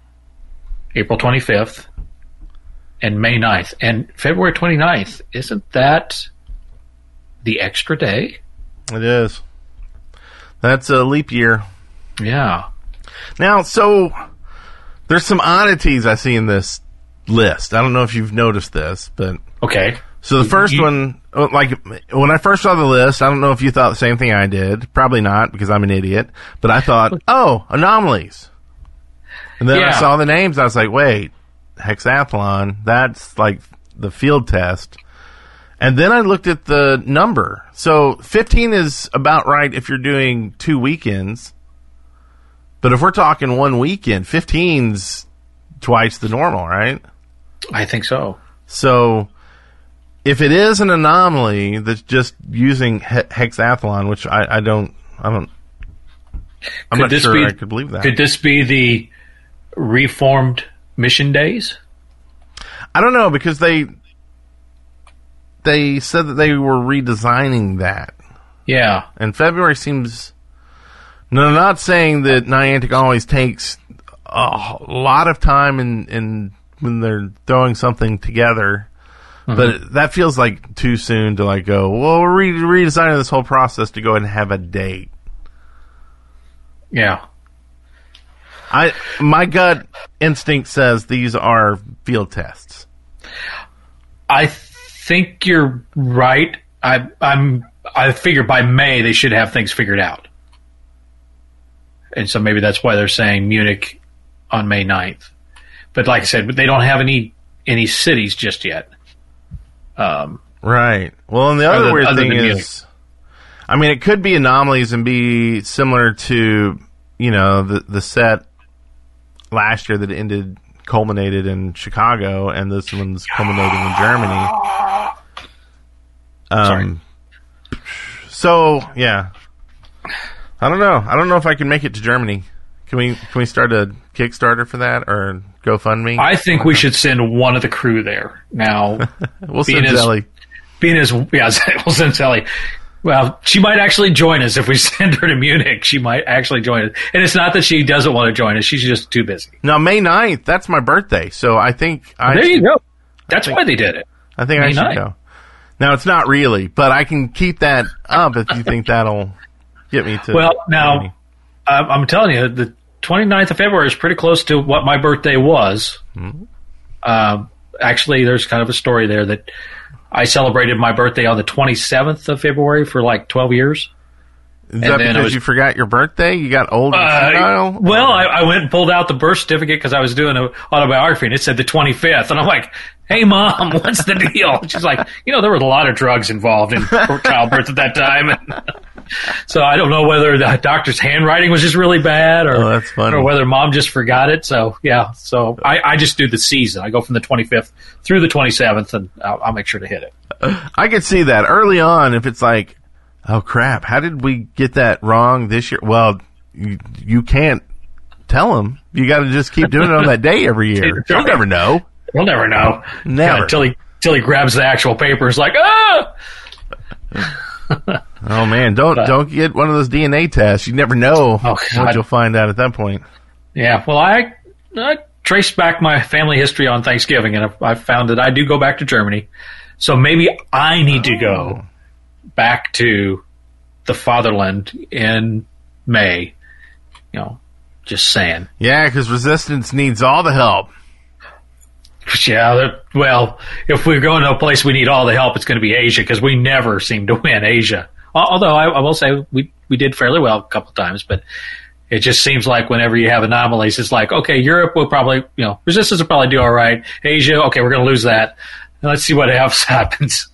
April twenty-fifth, and May ninth. And February twenty-ninth, isn't that the extra day? It is. That's a leap year. Yeah. Now, so there's some oddities I see in this list. I don't know if you've noticed this, but Okay. so the first You- one, uh, like when I first saw the list, I don't know if you thought the same thing I did. Probably not, because I'm an idiot. But I thought, oh, anomalies. And then I Yeah. saw the names. I was like, wait, Hexathlon. That's like the field test. And then I looked at the number. So fifteen is about right if you're doing two weekends. But if we're talking one weekend, fifteen's twice the normal, right? I think so. So if it is an anomaly that's just using he- Hexathlon, which I, I don't, I don't, I'm Could not this sure be- I could believe that. Could this be the reformed mission days? I don't know, because they they said that they were redesigning that. Yeah. And February seems. No, I'm not saying that Niantic always takes a lot of time in, in when they're throwing something together, but that feels like too soon to like go, well, we're re- redesigning this whole process to go ahead and have a date. Yeah. I my gut instinct says these are field tests. I think you're right. I I'm I figure by May they should have things figured out. And so maybe that's why they're saying Munich on May ninth. But like I said, they don't have any any cities just yet. Um, Right. Well, and the other Other- weird other thing than is, Munich. I mean, it could be anomalies and be similar to, you know, the the set last year that ended culminated in Chicago, and this one's culminating in Germany. Um, so yeah, I don't know. I don't know if I can make it to Germany. Can we? Can we start a Kickstarter for that or GoFundMe? I think we should send one of the crew there. Now, we'll send as, Zelly. Being as yeah, we'll send Zelly. Well, she might actually join us if we send her to Munich. She might actually join us, and it's not that she doesn't want to join us; she's just too busy. No, May ninth, that's my birthday, so I think I there should, you go. That's think, why they did it. I think May I should ninth. go. Now it's not really, but I can keep that up if you think that'll get me to. Well, now I'm, I'm telling you, the twenty-ninth of February is pretty close to what my birthday was. Mm-hmm. Um, actually, there's kind of a story there that I celebrated my birthday on the twenty-seventh of February for like twelve years. Is that because was, you forgot your birthday? You got old and uh, senile? Well, I, I went and pulled out the birth certificate because I was doing an autobiography, and it said the twenty-fifth. And I'm like, hey, Mom, what's the deal? She's like, you know, there were a lot of drugs involved in childbirth at that time. So I don't know whether the doctor's handwriting was just really bad or, oh, that's funny. or whether Mom just forgot it. So, yeah, so I, I just do the season. I go from the twenty-fifth through the twenty-seventh, and I'll, I'll make sure to hit it. I could see that early on if it's like, oh, crap, how did we get that wrong this year? Well, you, you can't tell them. You got to just keep doing it on that day every year. You'll never know. We'll never know. Never. Until he, till he grabs the actual paper. It's like, ah! Oh, man, don't but, don't get one of those D N A tests. You never know oh, what you'll find out at that point. Yeah, well, I, I traced back my family history on Thanksgiving, and I, I found that I do go back to Germany. So maybe I need to go back to the fatherland in May. You know, just saying. Yeah, because Resistance needs all the help. Yeah, well, if we're going to a place we need all the help, it's going to be Asia, because we never seem to win Asia. Although I, I will say we we did fairly well a couple of times, but it just seems like whenever you have anomalies, it's like, okay, Europe will probably, you know, Resistance will probably do all right. Asia, okay, we're going to lose that. Let's see what else happens.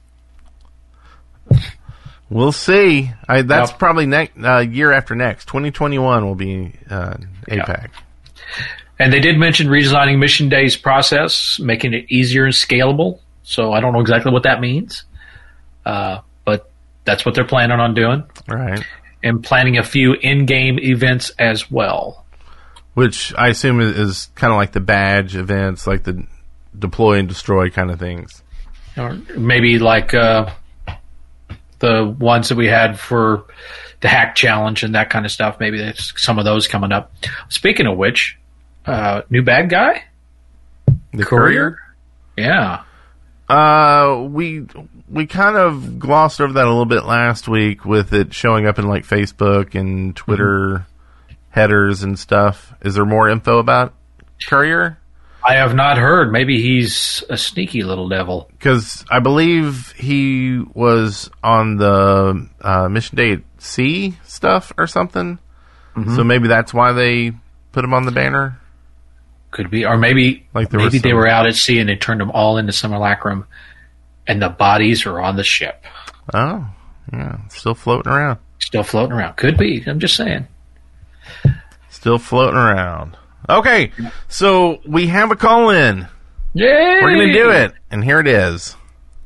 We'll see. I, that's yep. probably next uh, year after next. twenty twenty-one will be uh, APAC. Yep. And they did mention redesigning Mission Day's process, making it easier and scalable. So I don't know exactly what that means, uh, but that's what they're planning on doing. All right. And planning a few in-game events as well. Which I assume is, is kind of like the badge events, like the deploy and destroy kind of things. Or maybe like uh, the ones that we had for the hack challenge and that kind of stuff. Maybe there's some of those coming up. Speaking of which, uh, new bad guy? The courier? Yeah. Uh, we we kind of glossed over that a little bit last week with it showing up in like Facebook and Twitter mm-hmm. headers and stuff. Is there more info about Courier? I have not heard. Maybe he's a sneaky little devil. Because I believe he was on the uh, Mission Day at Sea stuff or something. Mm-hmm. So maybe that's why they put him on the banner. Could be, or maybe like there maybe some... they were out at sea and they turned them all into simulacrum, and the bodies are on the ship. Oh, yeah, still floating around. Still floating around. Could be. I'm just saying. Still floating around. Okay, so we have a call in. Yay! We're gonna do it, and here it is.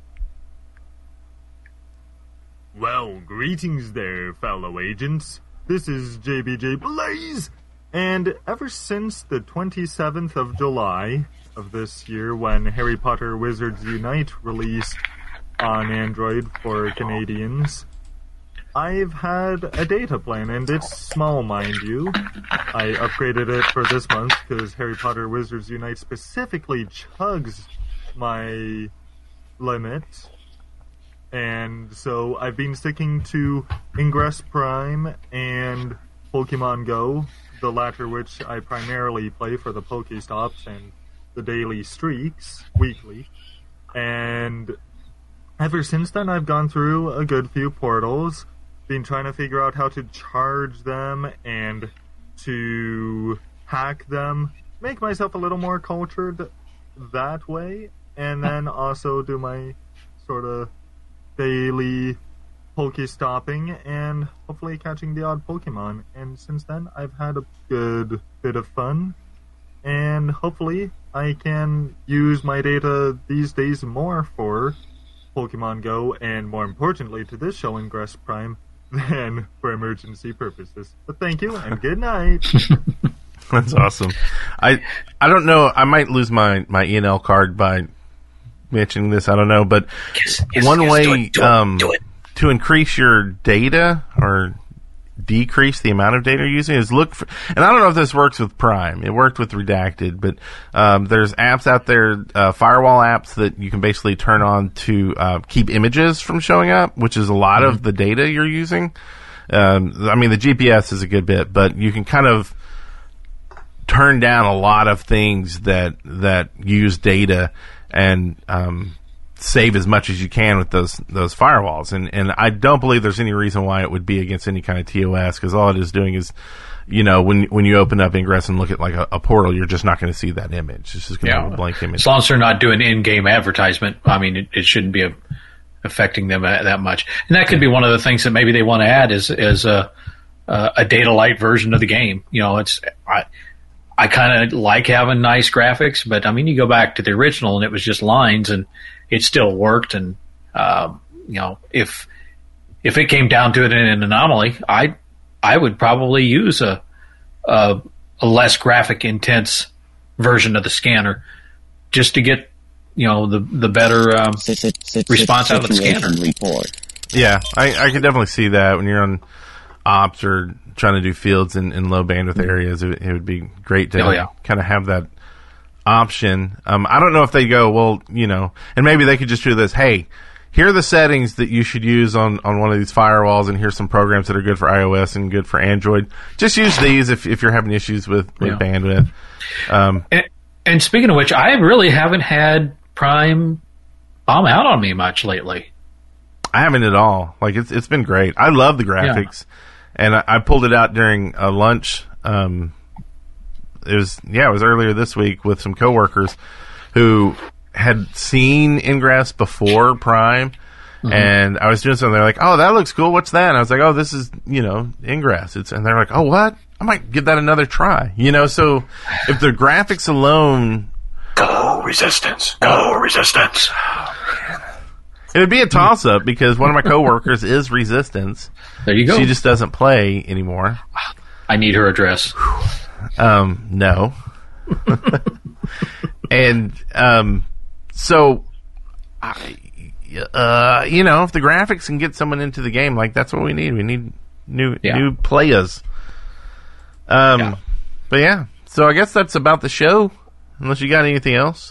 Well, greetings there, fellow agents. This is J B J Blaze. And ever since the twenty-seventh of July of this year, when Harry Potter Wizards Unite released on Android for Canadians, I've had a data plan, and it's small, mind you. I upgraded it for this month because Harry Potter Wizards Unite specifically chugs my limit. And so I've been sticking to Ingress Prime and Pokemon Go, the latter which I primarily play for the Pokestops and the daily streaks, weekly. And ever since then, I've gone through a good few portals, been trying to figure out how to charge them and to hack them, make myself a little more cultured that way, and then also do my sort of daily Pokestopping and hopefully catching the odd Pokemon. And since then, I've had a good bit of fun. and hopefully I can use my data these days more for Pokemon Go, and more importantly to this show, Ingress Prime, than for emergency purposes. But thank you, and good night. That's awesome. I I don't know. I might lose my, my E N L card by mentioning this. I don't know. But yes, yes, one yes, way do it, do it, um, do it. to increase your data or decrease the amount of data you're using is look for, and I don't know if this works with Prime. It worked with Redacted, but um, there's apps out there, uh, firewall apps that you can basically turn on to uh, keep images from showing up, which is a lot mm-hmm. of the data you're using. Um, I mean, the G P S is a good bit, but you can kind of turn down a lot of things that that use data and um, save as much as you can with those those firewalls. And and I don't believe there's any reason why it would be against any kind of T O S, because all it is doing is, you know, when when you open up Ingress and look at like a, a portal, you're just not going to see that image. It's just going to yeah. have a blank image. As long as they're not doing in-game advertisement, I mean, it, it shouldn't be a, affecting them that much. And that could be one of the things that maybe they want to add is is a a, a data light version of the game. You know, it's I, I kind of like having nice graphics, but I mean, you go back to the original and it was just lines and it still worked. And, um, you know, if, if it came down to it in an anomaly, I, I would probably use a, a, a less graphic intense version of the scanner just to get, you know, the, the better, um, response out of the scanner. Report. Yeah, I, I can definitely see that when you're on ops or trying to do fields in, in low bandwidth areas. It, it would be great to oh, yeah. kind of have that option. Um, I don't know if they go, well, you know, and maybe they could just do this. Hey, here are the settings that you should use on, on one of these firewalls, and here's some programs that are good for iOS and good for Android. Just use these if, if you're having issues with, with yeah. bandwidth. Um, and, and speaking of which, I really haven't had Prime bomb out on me much lately. I haven't at all. Like, it's it's been great. I love the graphics. Yeah. And I, I pulled it out during a lunch. Um, it was, yeah, it was earlier this week with some coworkers who had seen Ingress before Prime. Mm-hmm. And I was doing something. They're like, oh, that looks cool. What's that? And I was like, oh, this is, you know, Ingress. It's, and they're like, oh, what? I might give that another try. You know, so if the graphics alone. Go Resistance. Go Resistance. It would be a toss-up because one of my coworkers is Resistance. There you go. She just doesn't play anymore. I need her address. Um, no. And um, so, I, uh, you know, if the graphics can get someone into the game, like that's what we need. We need new yeah. new players. Um, yeah. But yeah, so I guess that's about the show. Unless you got anything else.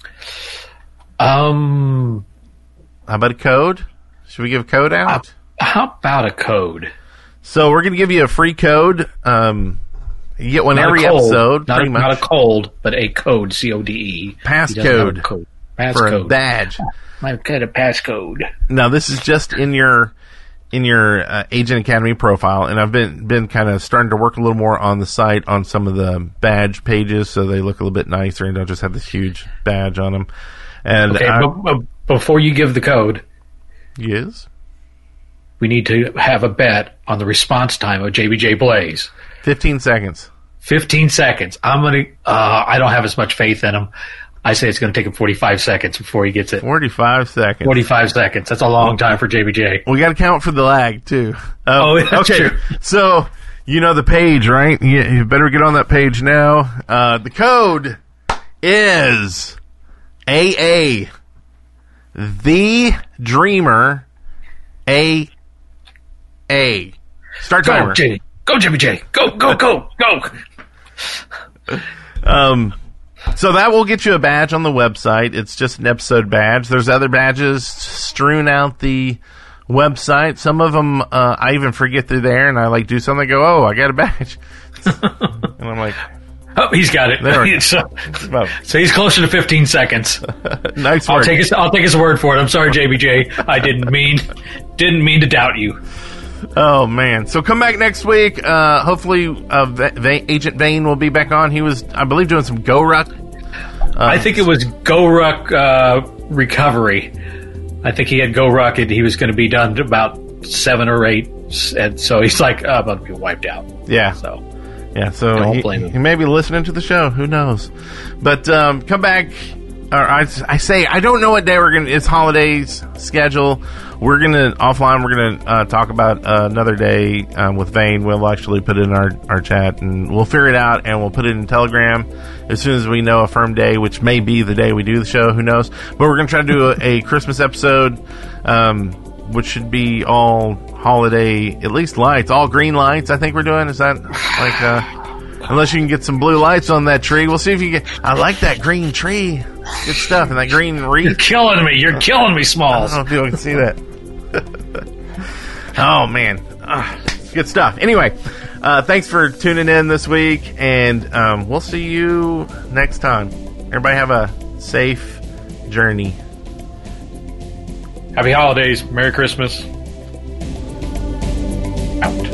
Um. How about a code? Should we give a code out? Uh, how about a code? So we're going to give you a free code. Um, you get one not every episode. Not, pretty a, much. not a cold, but a code. C O D E. Passcode. Code. For Passcode. a badge. I've got a passcode. Now this is just in your in your uh, Agent Academy profile, and I've been been kind of starting to work a little more on the site on some of the badge pages, so they look a little bit nicer and don't just have this huge badge on them. And okay, I, but, but before you give the code, yes, we need to have a bet on the response time of J B J Blaze. Fifteen seconds. Fifteen seconds. I'm gonna. Uh, I don't have as much faith in him. I say it's going to take him forty-five seconds before he gets it. Forty-five seconds. Forty-five seconds. That's a long time for J B J. We got to count for the lag too. Um, oh, that's okay. true. So you know the page, right? You, you better get on that page now. Uh, the code is A A. The Dreamer A A. Start go, timer. J. Go, J B J. Go, go, go, go. Um, so that will get you a badge on the website. It's just an episode badge. There's other badges strewn out the website. Some of them, uh, I even forget they're there, and I like do something. I go, oh, I got a badge. And I'm like, oh, he's got it. There so, so he's closer to fifteen seconds. Nice I'll work. take his, I'll take his word for it. I'm sorry, J B J. I didn't mean, didn't mean to doubt you. Oh man! So come back next week. Uh, hopefully, uh, v- v- Agent Vane will be back on. He was, I believe, doing some Go-Ruck. Uh, I think it was Go-Ruck uh, recovery. I think he had Go-Ruck and he was going to be done to about seven or eight, and so he's like, oh, I'm about to be wiped out. Yeah. So Yeah, so Don't he, blame him. he may be listening to the show. Who knows? But um, come back. Or I, I say I don't know what day we're gonna. It's holidays schedule. We're gonna offline. We're gonna uh, talk about uh, another day um, with Vane. We'll actually put it in our, our chat and we'll figure it out and we'll put it in Telegram as soon as we know a firm day, which may be the day we do the show. Who knows? But we're gonna try to do a, a Christmas episode, um, which should be all holiday, at least lights, all green lights. I think we're doing. Is that like? Uh, Unless you can get some blue lights on that tree. We'll see if you get... I like that green tree. Good stuff. And that green wreath. You're killing me. You're killing me, Smalls. I don't know if people can see that. Oh, man. Uh, good stuff. Anyway, uh, thanks for tuning in this week. And um, we'll see you next time. Everybody have a safe journey. Happy holidays. Merry Christmas. Out.